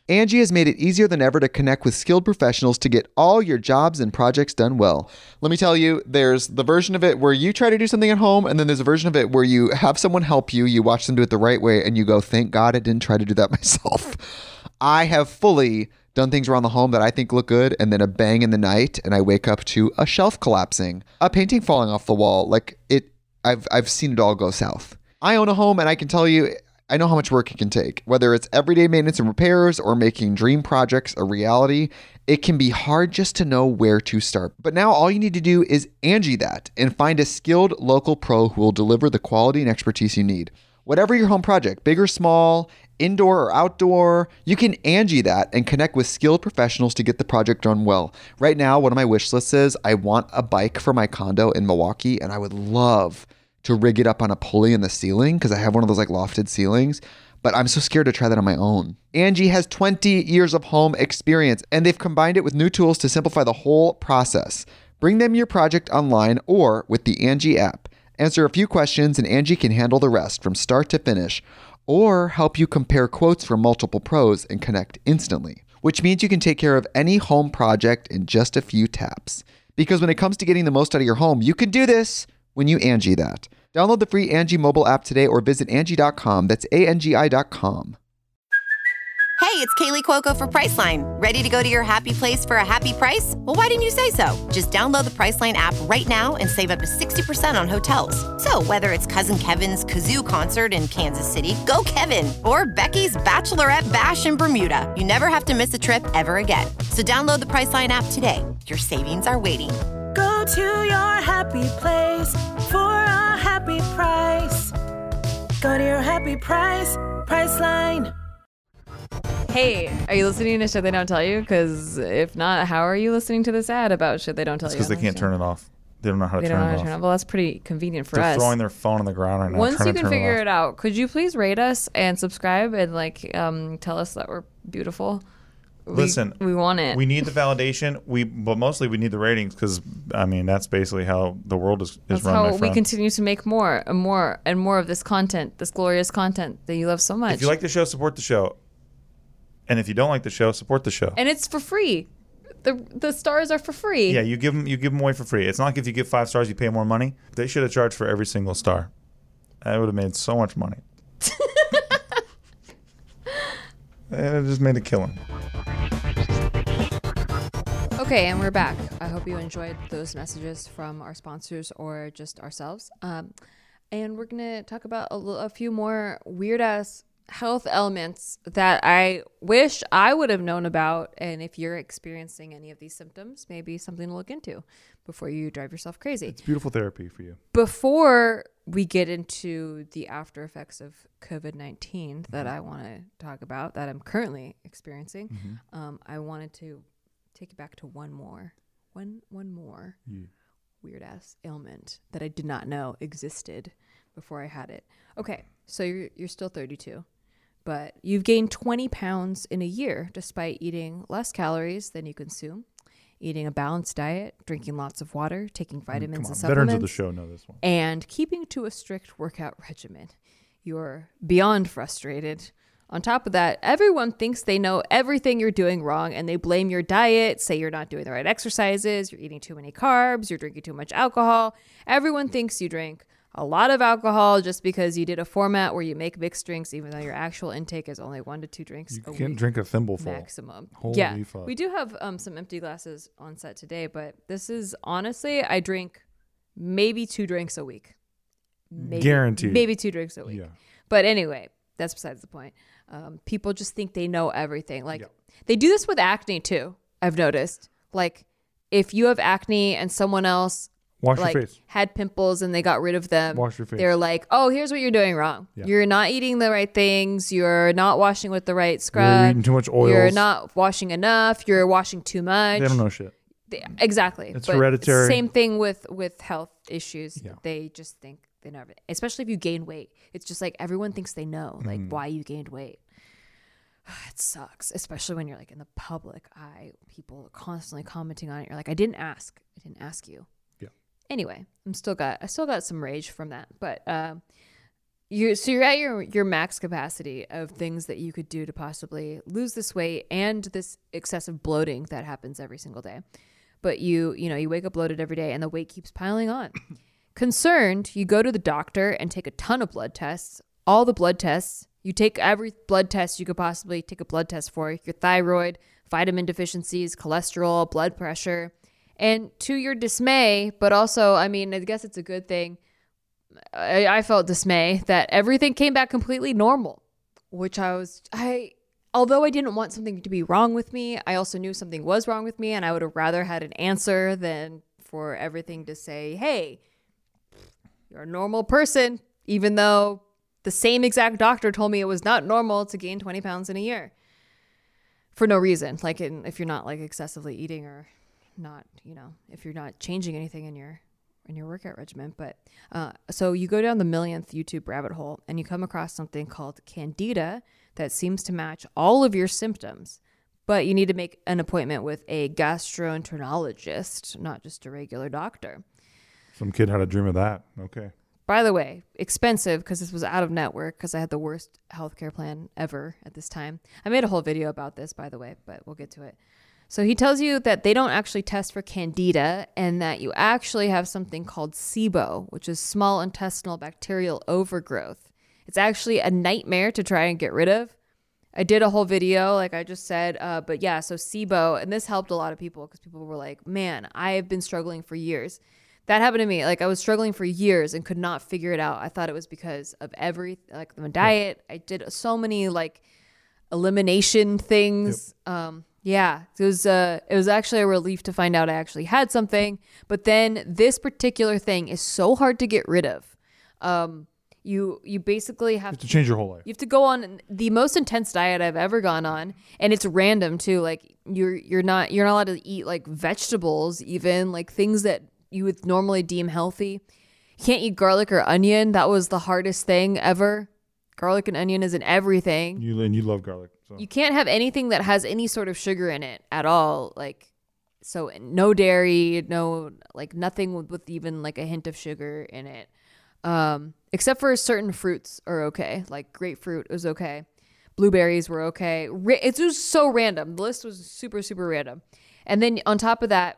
[SPEAKER 1] Angie has made it easier than ever to connect with skilled professionals to get all your jobs and projects done well. Let me tell you, there's the version of it where you try to do something at home, and then there's a version of it where you have someone help you, you watch them do it the right way, and you go, thank God I didn't try to do that myself. I have fully done things around the home that I think look good, and then a bang in the night, and I wake up to a shelf collapsing, a painting falling off the wall. I've seen it all go south. I own a home, and I can tell you, I know how much work it can take. Whether it's everyday maintenance and repairs or making dream projects a reality, it can be hard just to know where to start. But now all you need to do is Angie that and find a skilled local pro who will deliver the quality and expertise you need. Whatever your home project, big or small, indoor or outdoor, you can Angie that and connect with skilled professionals to get the project done well. Right now, one of my wish lists is I want a bike for my condo in Milwaukee, and I would love to rig it up on a pulley in the ceiling because I have one of those like lofted ceilings, but I'm so scared to try that on my own. Angie has 20 years of home experience, and they've combined it with new tools to simplify the whole process. Bring them your project online or with the Angie app. Answer a few questions and Angie can handle the rest from start to finish, or help you compare quotes from multiple pros and connect instantly, which means you can take care of any home project in just a few taps. Because when it comes to getting the most out of your home, you can do this when you Angie that. Download the free Angie mobile app today or visit Angie.com. That's ANGI.com.
[SPEAKER 4] Hey, it's Kaylee Cuoco for Priceline. Ready to go to your happy place for a happy price? Well, why didn't you say so? Just download the Priceline app right now and save up to 60% on hotels. So whether it's Cousin Kevin's Kazoo Concert in Kansas City, go Kevin, or Becky's Bachelorette Bash in Bermuda, you never have to miss a trip ever again. So download the Priceline app today. Your savings are waiting.
[SPEAKER 5] Go to your happy place for a happy price. Go to your happy price, Priceline.
[SPEAKER 2] Hey, are you listening to Shit They Don't Tell You? Because if not, how are you listening to this ad about Shit They Don't Tell You?
[SPEAKER 3] Because they can't turn it off. They don't know how to turn it off.
[SPEAKER 2] Well, that's pretty convenient for us.
[SPEAKER 3] They're throwing their phone on the ground right now.
[SPEAKER 2] Once you can figure it out, could you please rate us and subscribe and tell us that we're beautiful?
[SPEAKER 3] Listen,
[SPEAKER 2] we want it.
[SPEAKER 3] We need the validation. But mostly we need the ratings because that's basically how the world is run. That's how
[SPEAKER 2] we continue to make more and more and more of this content, this glorious content that you love so much.
[SPEAKER 3] If you like the show, support the show. And if you don't like the show, support the show.
[SPEAKER 2] And it's for free. The stars are for free.
[SPEAKER 3] Yeah, you give them away for free. It's not like if you give 5 stars, you pay more money. They should have charged for every single star. I would have made so much money. And it just made a killing.
[SPEAKER 2] Okay, and we're back. I hope you enjoyed those messages from our sponsors or just ourselves. And we're going to talk about a few more weird-ass health elements that I wish I would have known about. And if you're experiencing any of these symptoms, maybe something to look into before you drive yourself crazy.
[SPEAKER 3] It's beautiful therapy for you.
[SPEAKER 2] Before we get into the after effects of COVID-19 that I want to talk about, that I'm currently experiencing, I wanted to take you back to one more weird ass ailment that I did not know existed before I had it. Okay, so you're still 32. But you've gained 20 pounds in a year despite eating less calories than you consume, eating a balanced diet, drinking lots of water, taking vitamins and supplements.
[SPEAKER 3] Veterans of the show know this one.
[SPEAKER 2] And keeping to a strict workout regimen. You're beyond frustrated. On top of that, everyone thinks they know everything you're doing wrong and they blame your diet, say you're not doing the right exercises, you're eating too many carbs, you're drinking too much alcohol. Everyone thinks you drink a lot of alcohol just because you did a format where you make mixed drinks, even though your actual intake is only 1 to 2 drinks a week.
[SPEAKER 3] You can't drink a thimbleful.
[SPEAKER 2] Maximum.
[SPEAKER 3] Holy fuck.
[SPEAKER 2] We do have some empty glasses on set today, but this is honestly, I drink maybe 2 drinks a week.
[SPEAKER 3] Guaranteed.
[SPEAKER 2] Maybe 2 drinks a week.
[SPEAKER 3] Yeah.
[SPEAKER 2] But anyway, that's besides the point. People just think they know everything. They do this with acne too, I've noticed. Like, if you have acne and someone else
[SPEAKER 3] Wash your face.
[SPEAKER 2] Had pimples and they got rid of them.
[SPEAKER 3] Wash your face.
[SPEAKER 2] They're like, oh, here's what you're doing wrong. Yeah. You're not eating the right things. You're not washing with the right scrub.
[SPEAKER 3] You're eating too much oils.
[SPEAKER 2] You're not washing enough. You're washing too much.
[SPEAKER 3] They don't know shit.
[SPEAKER 2] Exactly.
[SPEAKER 3] It's hereditary.
[SPEAKER 2] Same thing with health issues. Yeah. They just think they know everything. Especially if you gain weight. It's just like everyone thinks they know why you gained weight. It sucks, especially when you're like in the public eye. People are constantly commenting on it. You're like, I didn't ask you. Anyway, I still got some rage from that. But you're at your max capacity of things that you could do to possibly lose this weight and this excessive bloating that happens every single day. But you wake up bloated every day and the weight keeps piling on. Concerned, you go to the doctor and take a ton of blood tests, all the blood tests. You take every blood test you could possibly take a blood test for, your thyroid, vitamin deficiencies, cholesterol, blood pressure. And to your dismay, but also, I mean, I guess it's a good thing, I felt dismay that everything came back completely normal, which although I didn't want something to be wrong with me, I also knew something was wrong with me, and I would have rather had an answer than for everything to say, hey, you're a normal person, even though the same exact doctor told me it was not normal to gain 20 pounds in a year for no reason. Like if you're not like excessively eating or not, if you're not changing anything in your workout regimen. But so you go down the millionth YouTube rabbit hole and you come across something called Candida that seems to match all of your symptoms, but you need to make an appointment with a gastroenterologist, not just a regular doctor.
[SPEAKER 3] Some kid had a dream of that. Okay.
[SPEAKER 2] By the way, expensive because this was out of network because I had the worst healthcare plan ever at this time. I made a whole video about this, by the way, but we'll get to it. So he tells you that they don't actually test for Candida and that you actually have something called SIBO, which is small intestinal bacterial overgrowth. It's actually a nightmare to try and get rid of. I did a whole video, like I just said, but yeah, so SIBO, and this helped a lot of people because people were like, man, I have been struggling for years. That happened to me. Like I was struggling for years and could not figure it out. I thought it was because of like my diet. I did so many like elimination things. Yep. Yeah, it was actually a relief to find out I actually had something. But then this particular thing is so hard to get rid of. You basically have
[SPEAKER 3] to change your whole life.
[SPEAKER 2] You have to go on the most intense diet I've ever gone on, and it's random too. Like you're not allowed to eat like vegetables, even like things that you would normally deem healthy. You can't eat garlic or onion. That was the hardest thing ever. Garlic and onion is in everything.
[SPEAKER 3] You love garlic. So.
[SPEAKER 2] You can't have anything that has any sort of sugar in it at all. Like, so no dairy, no, like nothing with even like a hint of sugar in it. Except for certain fruits are okay. Like grapefruit was okay. Blueberries were okay. It's just so random. The list was super, super random. And then on top of that,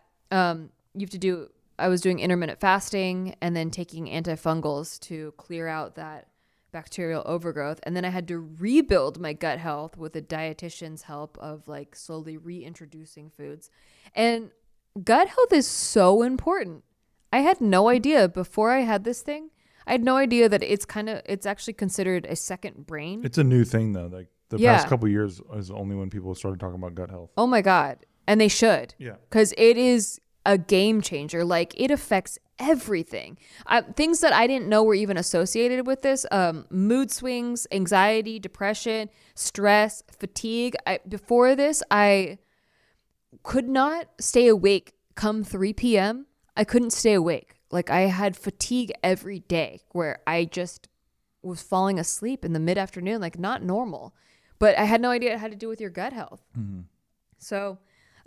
[SPEAKER 2] I was doing intermittent fasting and then taking antifungals to clear out that bacterial overgrowth. And then I had to rebuild my gut health with a dietitian's help of like slowly reintroducing foods. And gut health is so important. I had no idea before I had this thing. I had no idea that it's actually considered a second brain.
[SPEAKER 3] It's a new thing though. Like the past couple of years is only when people started talking about gut health.
[SPEAKER 2] Oh my God. And they should.
[SPEAKER 3] Yeah.
[SPEAKER 2] Because it is a game changer. Like it affects everything. Things that I didn't know were even associated with this. Mood swings, anxiety, depression, stress, fatigue. Before this, I could not stay awake come 3 p.m. I couldn't stay awake. Like I had fatigue every day where I just was falling asleep in the mid-afternoon, like not normal. But I had no idea it had to do with your gut health. Mm-hmm. So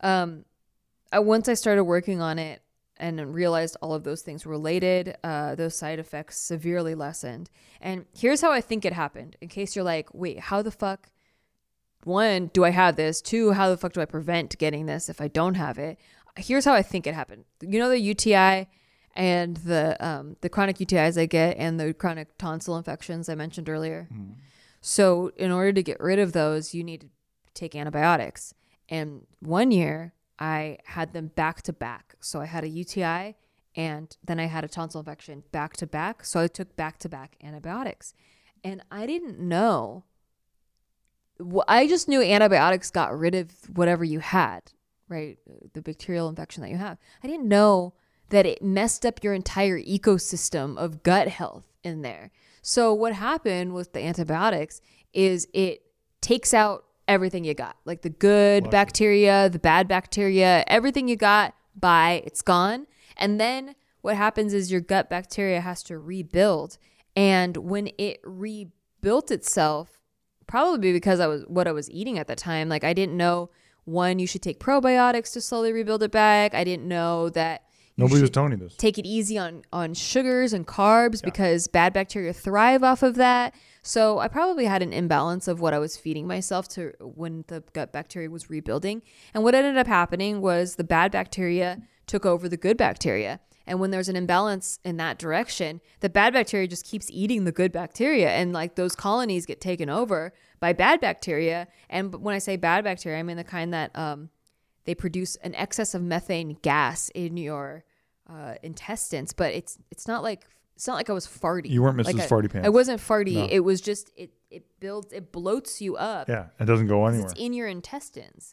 [SPEAKER 2] once I started working on it and realized all of those things related, those side effects severely lessened. And here's how I think it happened, in case you're like, wait, how the fuck, 1, do I have this? 2, how the fuck do I prevent getting this if I don't have it? Here's how I think it happened. You know the UTI and the chronic UTIs I get and the chronic tonsil infections I mentioned earlier? Mm. So in order to get rid of those, you need to take antibiotics. And 1 year, I had them back to back. So I had a UTI and then I had a tonsil infection back to back. So I took back to back antibiotics. And I didn't know. I just knew antibiotics got rid of whatever you had, right? The bacterial infection that you have. I didn't know that it messed up your entire ecosystem of gut health in there. So what happened with the antibiotics is it takes out everything you got, like the good bacteria, the bad bacteria, everything you got, it's gone. And then what happens is your gut bacteria has to rebuild. And when it rebuilt itself, probably because what I was eating at the time, like I didn't know, 1, you should take probiotics to slowly rebuild it back. I didn't know that
[SPEAKER 3] Nobody was telling you this.
[SPEAKER 2] Take it easy on sugars and carbs because bad bacteria thrive off of that. So I probably had an imbalance of what I was feeding myself to when the gut bacteria was rebuilding. And what ended up happening was the bad bacteria took over the good bacteria. And when there's an imbalance in that direction, the bad bacteria just keeps eating the good bacteria. And like those colonies get taken over by bad bacteria. And when I say bad bacteria, I mean the kind that they produce an excess of methane gas in your intestines. But it's not like I was farty.
[SPEAKER 3] You weren't Mrs. Farty Pants.
[SPEAKER 2] I wasn't farty.
[SPEAKER 3] No.
[SPEAKER 2] It was just it bloats you up.
[SPEAKER 3] Yeah, it doesn't go anywhere.
[SPEAKER 2] It's in your intestines.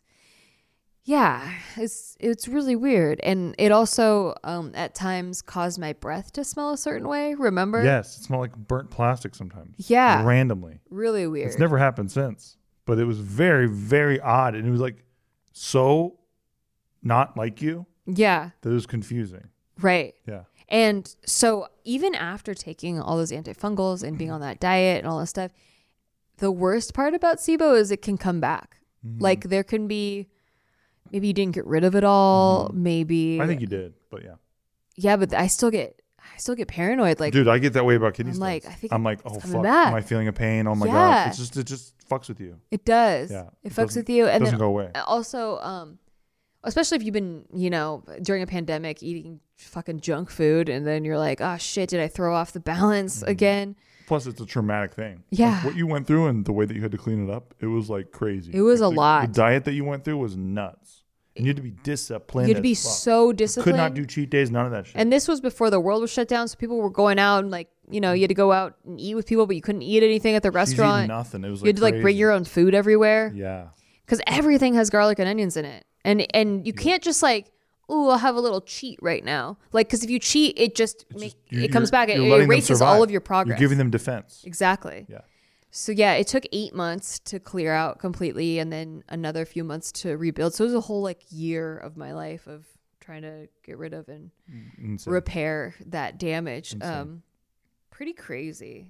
[SPEAKER 2] Yeah, it's really weird. And it also at times caused my breath to smell a certain way, remember?
[SPEAKER 3] Yes, it smelled like burnt plastic sometimes.
[SPEAKER 2] Yeah.
[SPEAKER 3] Randomly.
[SPEAKER 2] Really weird.
[SPEAKER 3] It's never happened since. But it was very, very odd. And it was like so not like you
[SPEAKER 2] Yeah.
[SPEAKER 3] that it was confusing.
[SPEAKER 2] Right.
[SPEAKER 3] Yeah.
[SPEAKER 2] And so even after taking all those antifungals and being on that diet and all this stuff, the worst part about SIBO is it can come back. Like there can be, maybe you didn't get rid of it all. Maybe.
[SPEAKER 3] I think you did, but yeah.
[SPEAKER 2] Yeah, but I still get paranoid. Like,
[SPEAKER 3] dude, I get that way about kidney
[SPEAKER 2] I'm
[SPEAKER 3] stones.
[SPEAKER 2] like, I think
[SPEAKER 3] I'm like,
[SPEAKER 2] it's
[SPEAKER 3] oh
[SPEAKER 2] coming
[SPEAKER 3] fuck,
[SPEAKER 2] back.
[SPEAKER 3] am I feeling a pain? Oh my
[SPEAKER 2] Yeah.
[SPEAKER 3] god, it just fucks with you.
[SPEAKER 2] It does.
[SPEAKER 3] Yeah,
[SPEAKER 2] It
[SPEAKER 3] it
[SPEAKER 2] fucks
[SPEAKER 3] doesn't-
[SPEAKER 2] with you. And
[SPEAKER 3] doesn't
[SPEAKER 2] then
[SPEAKER 3] go away.
[SPEAKER 2] Also, especially if you've been, during a pandemic eating fucking junk food and then you're like, oh shit, did I throw off the balance again?
[SPEAKER 3] Plus, it's a traumatic thing.
[SPEAKER 2] Yeah.
[SPEAKER 3] Like, what you went through and the way that you had to clean it up, it was like crazy.
[SPEAKER 2] It was
[SPEAKER 3] Like,
[SPEAKER 2] a lot.
[SPEAKER 3] The diet that you went through was nuts. And you had to be disciplined.
[SPEAKER 2] You had to be
[SPEAKER 3] as fuck.
[SPEAKER 2] so disciplined.
[SPEAKER 3] Could not do cheat days, none of that shit.
[SPEAKER 2] And this was before the world was shut down, so people were going out and like, you had to go out and eat with people, but you couldn't eat anything at the
[SPEAKER 3] She's
[SPEAKER 2] restaurant.
[SPEAKER 3] eating nothing. It was
[SPEAKER 2] You had to like bring
[SPEAKER 3] crazy.
[SPEAKER 2] your own food everywhere.
[SPEAKER 3] Yeah.
[SPEAKER 2] Because everything has garlic and onions in it. And you can't just like, ooh, I'll have a little cheat right now. Like, because if you cheat, it comes back. It
[SPEAKER 3] you're letting them
[SPEAKER 2] erases all
[SPEAKER 3] survive.
[SPEAKER 2] of your progress.
[SPEAKER 3] You're giving them defense.
[SPEAKER 2] Exactly.
[SPEAKER 3] Yeah.
[SPEAKER 2] So yeah, it took 8 months to clear out completely and then another few months to rebuild. So it was a whole like year of my life of trying to get rid of and
[SPEAKER 3] Insane.
[SPEAKER 2] repair that damage. Pretty crazy.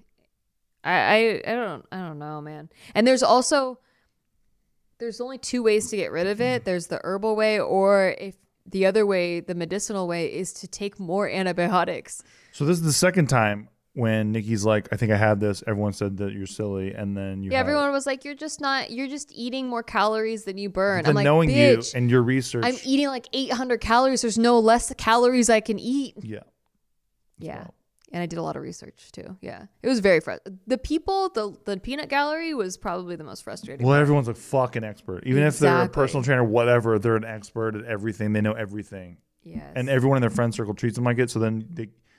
[SPEAKER 2] I don't know, man. And there's only two ways to get rid of it. There's the herbal way, or if the other way, the medicinal way, is to take more antibiotics.
[SPEAKER 3] So this is the second time when Nikki's like, I think I had this. Everyone said that you're silly, and then you.
[SPEAKER 2] Yeah,
[SPEAKER 3] had
[SPEAKER 2] everyone
[SPEAKER 3] it.
[SPEAKER 2] was like, you're just eating more calories than you burn.
[SPEAKER 3] Then
[SPEAKER 2] I'm like,
[SPEAKER 3] knowing
[SPEAKER 2] bitch,
[SPEAKER 3] you and your research.
[SPEAKER 2] I'm eating like 800 calories. There's no less calories I can eat.
[SPEAKER 3] Yeah.
[SPEAKER 2] Yeah.
[SPEAKER 3] wild.
[SPEAKER 2] And I did a lot of research too. Yeah. It was very frustrating. The people, the peanut gallery was probably the most frustrating.
[SPEAKER 3] Well, everyone's a fucking expert. Even if they're a
[SPEAKER 2] Exactly.
[SPEAKER 3] personal trainer, whatever, they're an expert at everything. They know everything.
[SPEAKER 2] Yes.
[SPEAKER 3] And everyone in their friend circle treats them like it. So then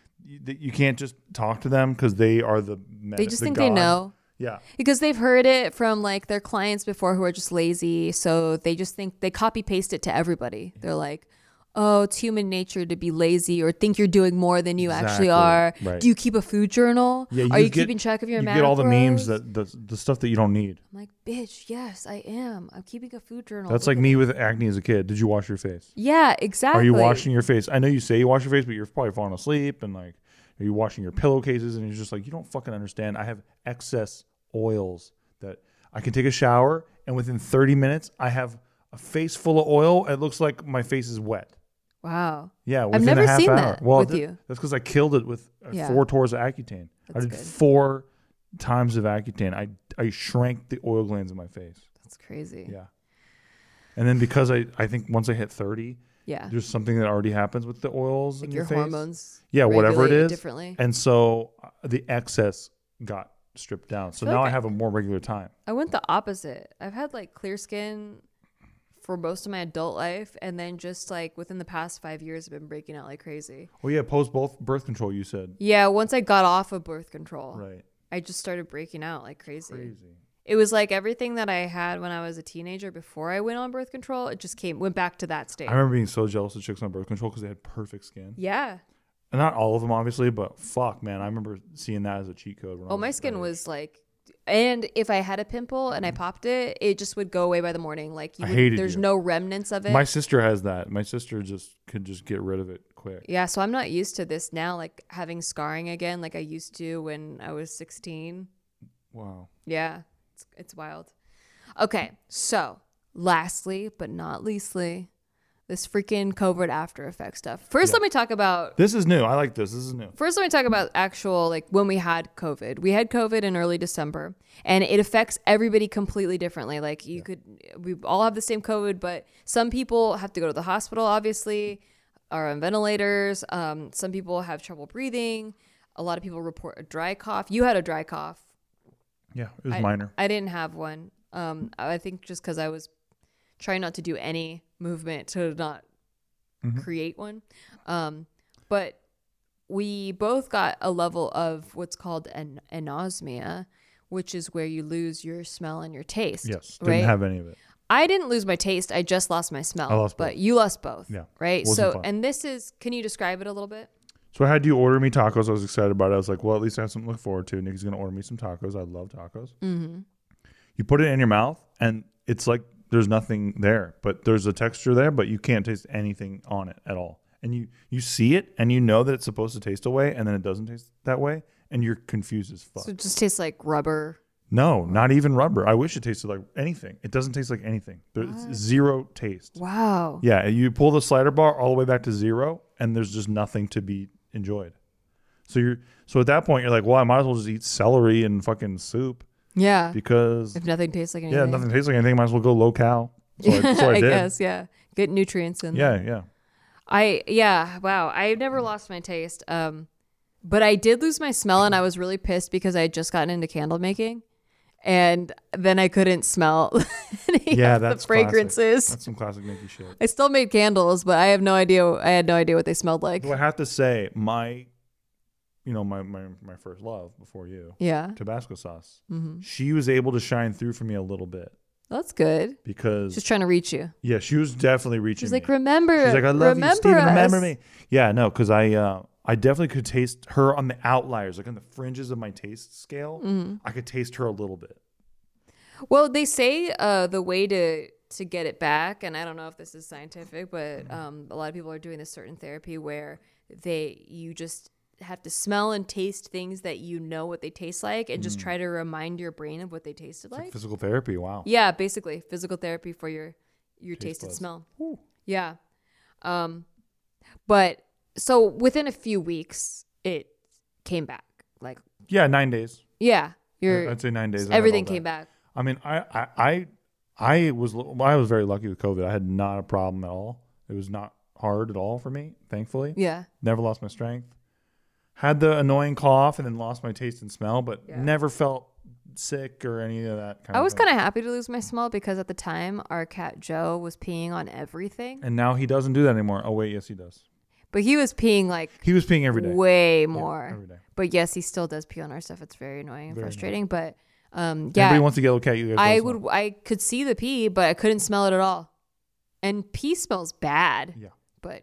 [SPEAKER 3] you can't just talk to them because they are
[SPEAKER 2] they just think they know.
[SPEAKER 3] Yeah.
[SPEAKER 2] Because they've heard it from like their clients before who are just lazy. So they just think they copy paste it to everybody. They're like, oh, it's human nature to be lazy or think you're doing more than you actually are.
[SPEAKER 3] Right.
[SPEAKER 2] Do you keep a food journal?
[SPEAKER 3] Yeah,
[SPEAKER 2] Are you keeping track of your macros?
[SPEAKER 3] You get all the memes, the stuff that you don't need.
[SPEAKER 2] I'm like, bitch, yes, I am. I'm keeping a food journal.
[SPEAKER 3] That's
[SPEAKER 2] Look
[SPEAKER 3] like
[SPEAKER 2] at
[SPEAKER 3] me with acne as a kid. Did you wash your face?
[SPEAKER 2] Yeah, exactly.
[SPEAKER 3] Are you washing your face? I know you say you wash your face, but you're probably falling asleep and like, are you washing your pillowcases? And you're just like, you don't fucking understand. I have excess oils that I can take a shower and within 30 minutes I have a face full of oil. It looks like my face is wet.
[SPEAKER 2] Wow.
[SPEAKER 3] Yeah,
[SPEAKER 2] I've
[SPEAKER 3] within
[SPEAKER 2] never
[SPEAKER 3] a half
[SPEAKER 2] seen
[SPEAKER 3] hour.
[SPEAKER 2] that
[SPEAKER 3] Well,
[SPEAKER 2] with you.
[SPEAKER 3] That's because I killed it with
[SPEAKER 2] Yeah.
[SPEAKER 3] 4 tours of Accutane.
[SPEAKER 2] That's
[SPEAKER 3] I did
[SPEAKER 2] good.
[SPEAKER 3] 4 times of Accutane. I shrank the oil glands in my face.
[SPEAKER 2] That's crazy.
[SPEAKER 3] Yeah. And then because I think once I hit 30,
[SPEAKER 2] Yeah.
[SPEAKER 3] there's something that already happens with the oils
[SPEAKER 2] Like
[SPEAKER 3] in
[SPEAKER 2] your
[SPEAKER 3] your face.
[SPEAKER 2] hormones.
[SPEAKER 3] Yeah, whatever it
[SPEAKER 2] regulate
[SPEAKER 3] is.
[SPEAKER 2] differently.
[SPEAKER 3] And so the excess got stripped down. So
[SPEAKER 2] feel
[SPEAKER 3] now
[SPEAKER 2] like
[SPEAKER 3] I have a more regular time.
[SPEAKER 2] I went the opposite. I've had like clear skin for most of my adult life, and then just like within the past 5 years, I've been breaking out like crazy.
[SPEAKER 3] Well, yeah, post both birth control, you said.
[SPEAKER 2] Yeah, once I got off of birth control,
[SPEAKER 3] Right.
[SPEAKER 2] I just started breaking out like crazy.
[SPEAKER 3] Crazy.
[SPEAKER 2] It was like everything that I had when I was a teenager before I went on birth control. It just went back to that state.
[SPEAKER 3] I remember being so jealous of chicks on birth control because they had perfect skin.
[SPEAKER 2] Yeah.
[SPEAKER 3] And not all of them, obviously, but fuck, man. I remember seeing that as a cheat code. When I
[SPEAKER 2] Oh,
[SPEAKER 3] was
[SPEAKER 2] my
[SPEAKER 3] that
[SPEAKER 2] skin
[SPEAKER 3] age.
[SPEAKER 2] was like, and if I had a pimple and I popped it, it just would go away by the morning. Like
[SPEAKER 3] I hated
[SPEAKER 2] there's
[SPEAKER 3] you.
[SPEAKER 2] no remnants of it.
[SPEAKER 3] My sister has that. My sister could just get rid of it quick.
[SPEAKER 2] Yeah, so I'm not used to this now, like having scarring again, like I used to when I was 16.
[SPEAKER 3] Wow.
[SPEAKER 2] Yeah, it's wild. Okay, so lastly but not leastly, This freaking COVID after effect stuff. First, let me talk about...
[SPEAKER 3] This is new. I like this. This is new.
[SPEAKER 2] First, let me talk about actual, like, when we had COVID. We had COVID in early December, and it affects everybody completely differently. Like, we all have the same COVID, but some people have to go to the hospital, obviously, are on ventilators. Some people have trouble breathing. A lot of people report a dry cough. You had a dry cough.
[SPEAKER 3] Yeah, it was minor.
[SPEAKER 2] I didn't have one. I think just because I was trying not to do any movement to not create one. But we both got a level of what's called an anosmia, which is where you lose your smell and your taste.
[SPEAKER 3] Yes, didn't have any of it.
[SPEAKER 2] I didn't lose my taste. I just lost my smell.
[SPEAKER 3] I lost both.
[SPEAKER 2] But you lost both.
[SPEAKER 3] Yeah.
[SPEAKER 2] Right?
[SPEAKER 3] Wasn't fun.
[SPEAKER 2] And this is, can you describe it a little bit?
[SPEAKER 3] So I had you order me tacos. I was excited about it. I was like, well, at least I have something to look forward to. Nikki's going to order me some tacos. I love tacos. Mm-hmm. You put it in your mouth, and it's like there's nothing there. But there's a texture there, but you can't taste anything on it at all. And you see it, and you know that it's supposed to taste a way, and then it doesn't taste that way, and you're confused as fuck.
[SPEAKER 2] So it just tastes like rubber.
[SPEAKER 3] No, not even rubber. I wish it tasted like anything. It doesn't taste like anything. There's zero taste.
[SPEAKER 2] Wow.
[SPEAKER 3] Yeah, you pull the slider bar all the way back to zero, and there's just nothing to be enjoyed. So at that point, you're like, well, I might as well just eat celery and fucking soup.
[SPEAKER 2] Yeah.
[SPEAKER 3] Because
[SPEAKER 2] if nothing tastes like anything.
[SPEAKER 3] Yeah, nothing tastes like anything. Might as well go low cal. So I did.
[SPEAKER 2] Guess, yeah. Get nutrients in.
[SPEAKER 3] Yeah.
[SPEAKER 2] Wow. I've never lost my taste. But I did lose my smell, and I was really pissed because I had just gotten into candle making. And then I couldn't smell any of the fragrances.
[SPEAKER 3] That's some classic Nikki shit.
[SPEAKER 2] I still made candles, but I have no idea. I had no idea what they smelled like.
[SPEAKER 3] Well, I have to say, my first love before you, Tabasco sauce. Mm-hmm. She was able to shine through for me a little bit.
[SPEAKER 2] That's good.
[SPEAKER 3] Because
[SPEAKER 2] she's trying to reach you.
[SPEAKER 3] Yeah, she was definitely reaching.
[SPEAKER 2] She's like, remember.
[SPEAKER 3] She's like, I love you, Steven. Remember me. Yeah, no, because I definitely could taste her on the outliers, like on the fringes of my taste scale. Mm-hmm. I could taste her a little bit.
[SPEAKER 2] Well, they say the way to get it back, and I don't know if this is scientific, but a lot of people are doing this certain therapy where you just have to smell and taste things that you know what they taste like, and just try to remind your brain of what they tasted like.
[SPEAKER 3] Physical therapy, wow.
[SPEAKER 2] Yeah, basically physical therapy for your taste and smell.
[SPEAKER 3] Ooh.
[SPEAKER 2] Yeah, but. So within a few weeks, it came back.
[SPEAKER 3] 9 days.
[SPEAKER 2] Yeah,
[SPEAKER 3] I'd say 9 days.
[SPEAKER 2] Everything came back.
[SPEAKER 3] I mean, I was very lucky with COVID. I had not a problem at all. It was not hard at all for me, thankfully.
[SPEAKER 2] Yeah.
[SPEAKER 3] Never lost my strength. Had the annoying cough and then lost my taste and smell, but never felt sick or any of that kind of
[SPEAKER 2] I was kind of happy to lose my smell because at the time our cat Joe was peeing on everything.
[SPEAKER 3] And now he doesn't do that anymore. Oh wait, yes he does.
[SPEAKER 2] But he was peeing
[SPEAKER 3] every day.
[SPEAKER 2] Way more.
[SPEAKER 3] Every day.
[SPEAKER 2] But yes, he still does pee on our stuff. It's very annoying and frustrating. Annoying. But
[SPEAKER 3] Anybody wants to get a cat, you guys
[SPEAKER 2] I could see the pee, but I couldn't smell it at all. And pee smells bad.
[SPEAKER 3] Yeah.
[SPEAKER 2] But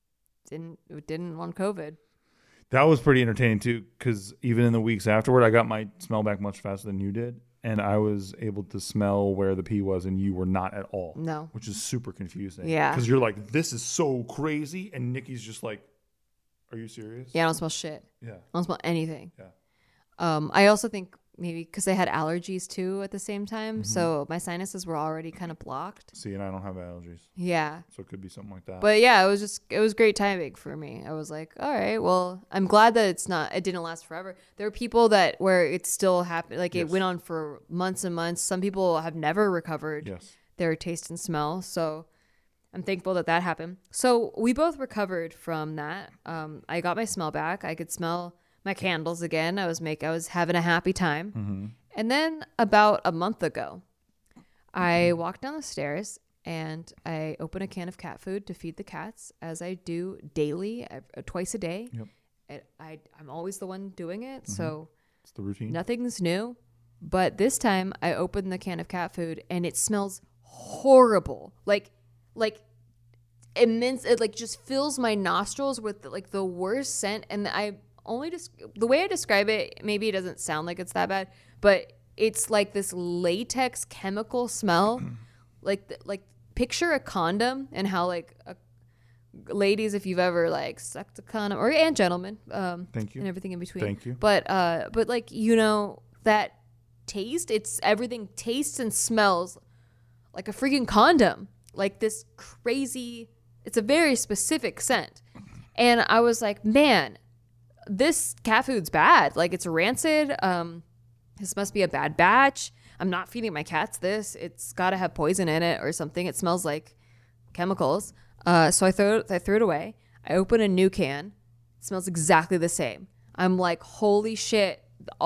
[SPEAKER 2] it didn't on COVID.
[SPEAKER 3] That was pretty entertaining too, because even in the weeks afterward, I got my smell back much faster than you did. And I was able to smell where the pee was, and you were not at all.
[SPEAKER 2] No.
[SPEAKER 3] Which is super confusing.
[SPEAKER 2] Yeah.
[SPEAKER 3] Because you're like, this is so crazy. And Nikki's just like, are you serious?
[SPEAKER 2] Yeah, I don't smell shit.
[SPEAKER 3] Yeah.
[SPEAKER 2] I don't smell anything.
[SPEAKER 3] Yeah.
[SPEAKER 2] I also think maybe because I had allergies too at the same time. Mm-hmm. So my sinuses were already kind of blocked.
[SPEAKER 3] See, and I don't have allergies.
[SPEAKER 2] Yeah.
[SPEAKER 3] So it could be something like that.
[SPEAKER 2] But yeah, it was great timing for me. I was like, all right, well, I'm glad that it didn't last forever. There are people where it still happened. Like it went on for months and months. Some people have never recovered their taste and smell. So I'm thankful that happened. So we both recovered from that. I got my smell back. I could smell my candles again. I was having a happy time. Mm-hmm. And then about a month ago, I walked down the stairs and I opened a can of cat food to feed the cats, as I do daily, twice a day. Yep. I'm always the one doing it, mm-hmm. So
[SPEAKER 3] it's the routine.
[SPEAKER 2] Nothing's new. But this time I opened the can of cat food and it smells horrible. Like immense. It just fills my nostrils with the worst scent. And the way I describe it, maybe it doesn't sound like it's that bad, but it's like this latex chemical smell. like picture a condom and how ladies, if you've ever sucked a condom, and gentlemen,
[SPEAKER 3] thank you,
[SPEAKER 2] and everything in between.
[SPEAKER 3] Thank you.
[SPEAKER 2] But that taste, everything tastes and smells like a freaking condom. Like this crazy. It's a very specific scent. And I was like, man, this cat food's bad. Like, it's rancid. This must be a bad batch. I'm not feeding my cats this. It's got to have poison in it or something. It smells like chemicals. So I threw it away. I open a new can. It smells exactly the same. I'm like, holy shit.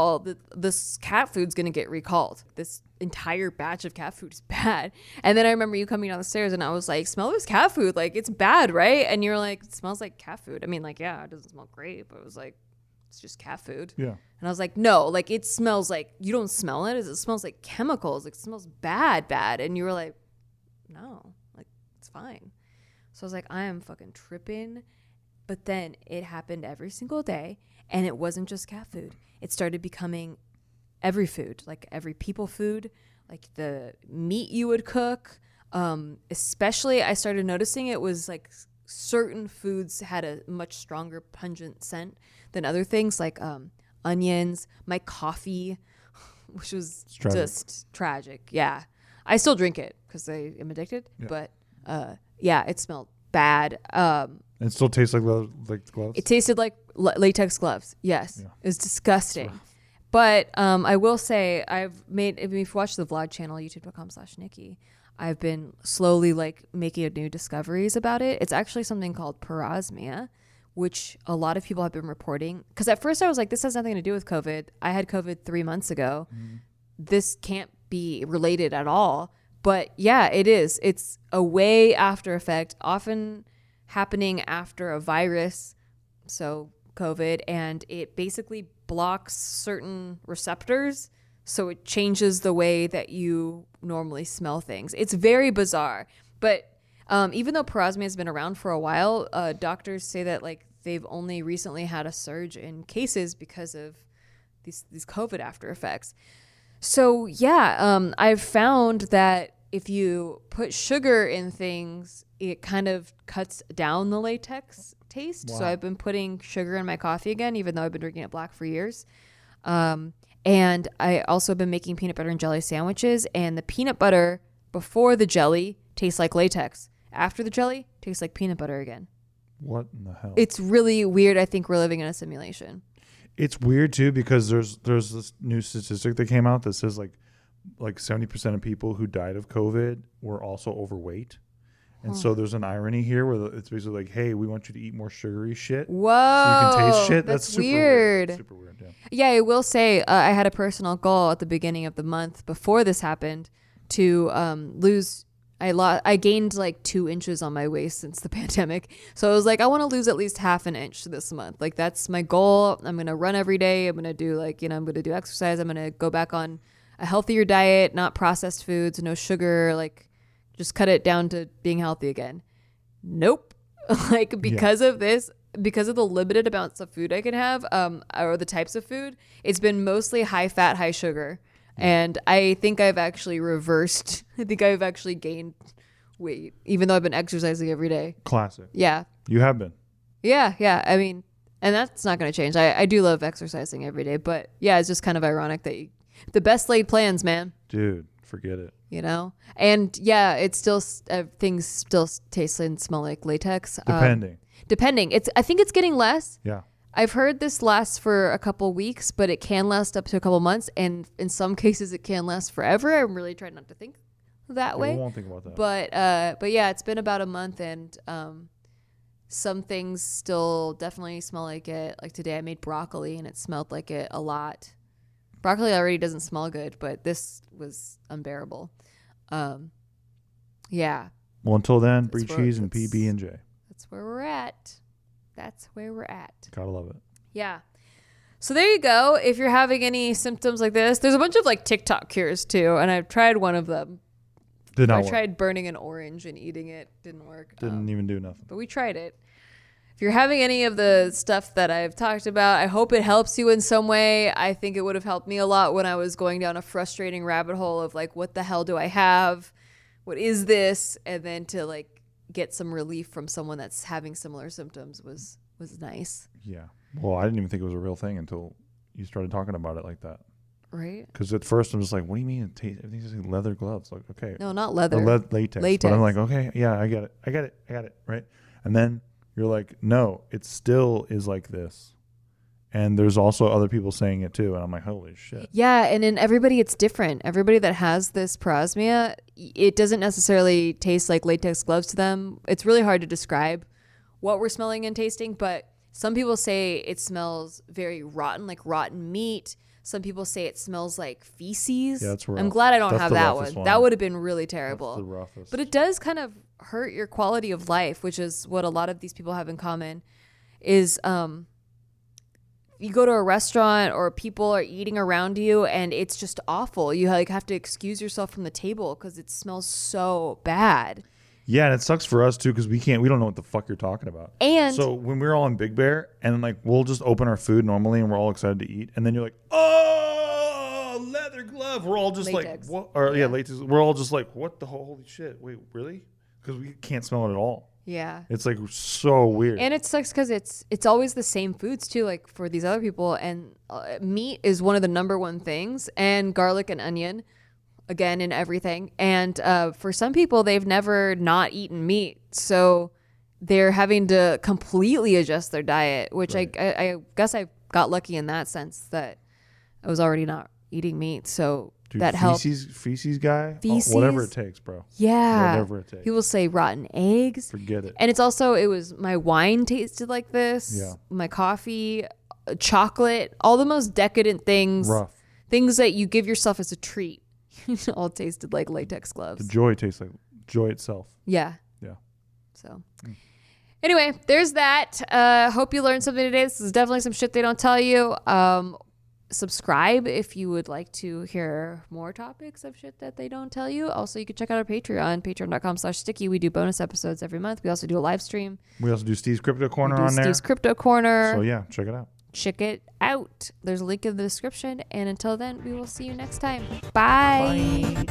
[SPEAKER 2] This cat food's gonna get recalled. This entire batch of cat food is bad. And then I remember you coming down the stairs and I was like, smell this cat food, like it's bad, right? And you're like, it smells like cat food. I mean, like, yeah, it doesn't smell great, but it was like, it's just cat food.
[SPEAKER 3] Yeah.
[SPEAKER 2] And I was like, no, like it smells like, you don't smell it. It smells like chemicals. Like, it smells bad. And you were like, no, like it's fine. So I was like, I am fucking tripping. But then it happened every single day. And it wasn't just cat food. It started becoming every food, like every people food, like the meat you would cook. Especially, I started noticing it was like certain foods had a much stronger pungent scent than other things, like onions, my coffee, which was just tragic. Yeah. I still drink it because I am addicted. Yeah. But yeah, it smelled bad.
[SPEAKER 3] It still tastes like gloves?
[SPEAKER 2] It tasted like latex gloves. Yes. Yeah. It was disgusting. But I will say if you watch the vlog channel, youtube.com/Nikki, I've been slowly like making new discoveries about it. It's actually something called parosmia, which a lot of people have been reporting. Because at first I was like, this has nothing to do with COVID. I had COVID 3 months ago. This can't be related at all. But yeah, it is. It's a way after effect, often happening after a virus, so COVID, and it basically blocks certain receptors, so it changes the way that you normally smell things. It's very bizarre, but even though parosmia has been around for a while, doctors say that like they've only recently had a surge in cases because of these COVID after effects. So yeah, I've found that if you put sugar in things, it kind of cuts down the latex taste. Wow. So I've been putting sugar in my coffee again, even though I've been drinking it black for years. And I also have been making peanut butter and jelly sandwiches. And the peanut butter before the jelly tastes like latex. After the jelly, tastes like peanut butter again.
[SPEAKER 3] What in the hell?
[SPEAKER 2] It's really weird. I think we're living in a simulation.
[SPEAKER 3] It's weird too because there's this new statistic that came out that says like 70% of people who died of COVID were also overweight. And so there's an irony here where it's basically like, hey, we want you to eat more sugary shit.
[SPEAKER 2] Whoa.
[SPEAKER 3] So you can taste shit. That's super
[SPEAKER 2] weird.
[SPEAKER 3] Super weird, yeah.
[SPEAKER 2] Yeah, I will say I had a personal goal at the beginning of the month before this happened to lose. I gained like 2 inches on my waist since the pandemic. So I was like, I want to lose at least half an inch this month. Like, that's my goal. I'm going to run every day. I'm going to do I'm going to do exercise. I'm going to go back on a healthier diet, not processed foods, no sugar, like just cut it down to being healthy again. Nope. Because of this, because of the limited amounts of food I can have, or the types of food, it's been mostly high fat, high sugar. And I think I've actually reversed. I think I've actually gained weight, even though I've been exercising every day.
[SPEAKER 3] Classic.
[SPEAKER 2] Yeah.
[SPEAKER 3] You have been.
[SPEAKER 2] Yeah. I mean, and that's not going to change. I do love exercising every day, but yeah, it's just kind of ironic that the best laid plans, man.
[SPEAKER 3] Dude, forget it.
[SPEAKER 2] You know? And yeah, it's still, things still taste and smell like latex. Depending. I think it's getting less.
[SPEAKER 3] Yeah.
[SPEAKER 2] I've heard this lasts for a couple weeks, but it can last up to a couple months. And in some cases, it can last forever. I'm really trying not to think that way.
[SPEAKER 3] We won't think about that.
[SPEAKER 2] But yeah, it's been about a month, and some things still definitely smell like it. Like today, I made broccoli, and it smelled like it a lot. Broccoli already doesn't smell good, but this was unbearable. Yeah.
[SPEAKER 3] Well, until then, brie cheese and PB&J.
[SPEAKER 2] That's where we're at.
[SPEAKER 3] Gotta love it.
[SPEAKER 2] Yeah. So there you go. If you're having any symptoms like this, there's a bunch of like TikTok cures too, and I've tried one of them. I tried burning an orange and eating it. Didn't work.
[SPEAKER 3] Didn't even do nothing.
[SPEAKER 2] But we tried it. If you're having any of the stuff that I've talked about, I hope it helps you in some way. I think it would have helped me a lot when I was going down a frustrating rabbit hole of like, what the hell do I have? What is this? And then to like get some relief from someone that's having similar symptoms was nice.
[SPEAKER 3] Yeah. Well, I didn't even think it was a real thing until you started talking about it like that.
[SPEAKER 2] Right.
[SPEAKER 3] Because at first I'm just like, what do you mean? Everything's just like leather gloves. Like, okay.
[SPEAKER 2] No, not leather.
[SPEAKER 3] Latex. But I'm like, okay, yeah, I get it. Right. And then you're like, no, it still is like this. And there's also other people saying it too. And I'm like, holy shit.
[SPEAKER 2] Yeah. And in everybody, it's different. Everybody that has this parosmia, it doesn't necessarily taste like latex gloves to them. It's really hard to describe what we're smelling and tasting. But some people say it smells very rotten, like rotten meat. Some people say it smells like feces.
[SPEAKER 3] Yeah, that's rough.
[SPEAKER 2] I'm glad I don't
[SPEAKER 3] That's
[SPEAKER 2] have
[SPEAKER 3] the
[SPEAKER 2] that
[SPEAKER 3] roughest
[SPEAKER 2] one.
[SPEAKER 3] one.
[SPEAKER 2] That would have been really terrible.
[SPEAKER 3] That's the roughest.
[SPEAKER 2] But it does kind of hurt your quality of life, which is what a lot of these people have in common. Is you go to a restaurant or people are eating around you and it's just awful. You like have to excuse yourself from the table because it smells so bad.
[SPEAKER 3] Yeah, and it sucks for us too because we don't know what the fuck you're talking about.
[SPEAKER 2] And
[SPEAKER 3] so when we're all in Big Bear and like we'll just open our food normally and we're all excited to eat, and then you're like, oh, leather glove. We're all just
[SPEAKER 2] latex.
[SPEAKER 3] like, what? Or yeah, latex. We're all just like, what the holy shit? Wait, really? Because we can't smell it at all.
[SPEAKER 2] Yeah.
[SPEAKER 3] It's like so weird.
[SPEAKER 2] And it sucks because it's always the same foods too, like for these other people. And meat is one of the number one things, and garlic and onion. Again, in everything. And for some people, they've never not eaten meat. So they're having to completely adjust their diet, which right. I guess I got lucky in that sense that I was already not eating meat. So
[SPEAKER 3] dude,
[SPEAKER 2] that helped.
[SPEAKER 3] Feces guy?
[SPEAKER 2] Feces?
[SPEAKER 3] Whatever it takes, bro.
[SPEAKER 2] Yeah.
[SPEAKER 3] Whatever it takes.
[SPEAKER 2] People say rotten eggs.
[SPEAKER 3] Forget it.
[SPEAKER 2] And it was my wine tasted like this.
[SPEAKER 3] Yeah.
[SPEAKER 2] My coffee, chocolate, all the most decadent things.
[SPEAKER 3] Rough.
[SPEAKER 2] Things that you give yourself as a treat. All tasted like latex gloves.
[SPEAKER 3] The joy tastes like joy itself.
[SPEAKER 2] Yeah.
[SPEAKER 3] Yeah.
[SPEAKER 2] So anyway, there's that. Hope you learned something today. This is definitely some shit they don't tell you. Subscribe if you would like to hear more topics of shit that they don't tell you. Also, you can check out our Patreon, patreon.com/sticky. We do bonus episodes every month. We also do a live stream.
[SPEAKER 3] We also do Steve's Crypto Corner on there.
[SPEAKER 2] Steve's Crypto Corner.
[SPEAKER 3] So yeah, check it out.
[SPEAKER 2] Check it out. There's a link in the description. And until then, we will see you next time. Bye.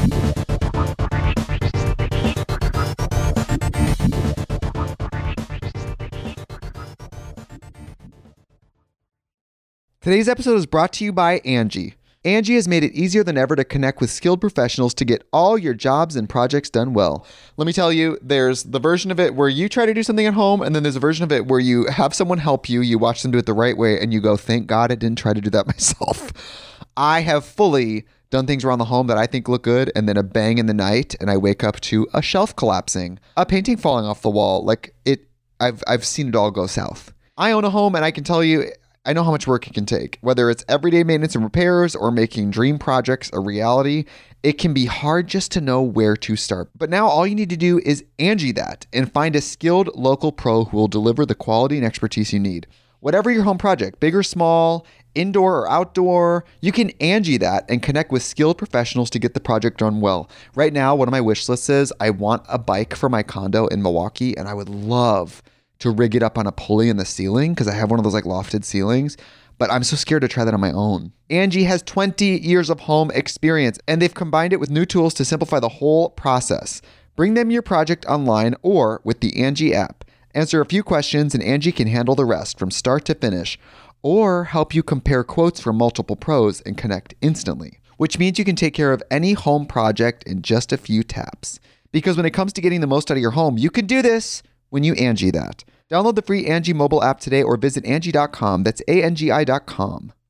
[SPEAKER 1] Today's episode is brought to you by Angie. Angie has made it easier than ever to connect with skilled professionals to get all your jobs and projects done well. Let me tell you, there's the version of it where you try to do something at home, and then there's a version of it where you have someone help you, you watch them do it the right way, and you go, thank God I didn't try to do that myself. I have fully done things around the home that I think look good, and then a bang in the night, and I wake up to a shelf collapsing, a painting falling off the wall. I've seen it all go south. I own a home, and I can tell you, I know how much work it can take. Whether it's everyday maintenance and repairs or making dream projects a reality, it can be hard just to know where to start. But now all you need to do is Angie that and find a skilled local pro who will deliver the quality and expertise you need. Whatever your home project, big or small, indoor or outdoor, you can Angie that and connect with skilled professionals to get the project done well. Right now, one of my wish lists is I want a bike for my condo in Milwaukee, and I would love to rig it up on a pulley in the ceiling because I have one of those like lofted ceilings, but I'm so scared to try that on my own. Angie has 20 years of home experience, and they've combined it with new tools to simplify the whole process. Bring them your project online or with the Angie app. Answer a few questions and Angie can handle the rest from start to finish, or help you compare quotes from multiple pros and connect instantly, which means you can take care of any home project in just a few taps. Because when it comes to getting the most out of your home, you can do this when you Angie that. Download the free Angie mobile app today or visit Angie.com. That's ANGI.com.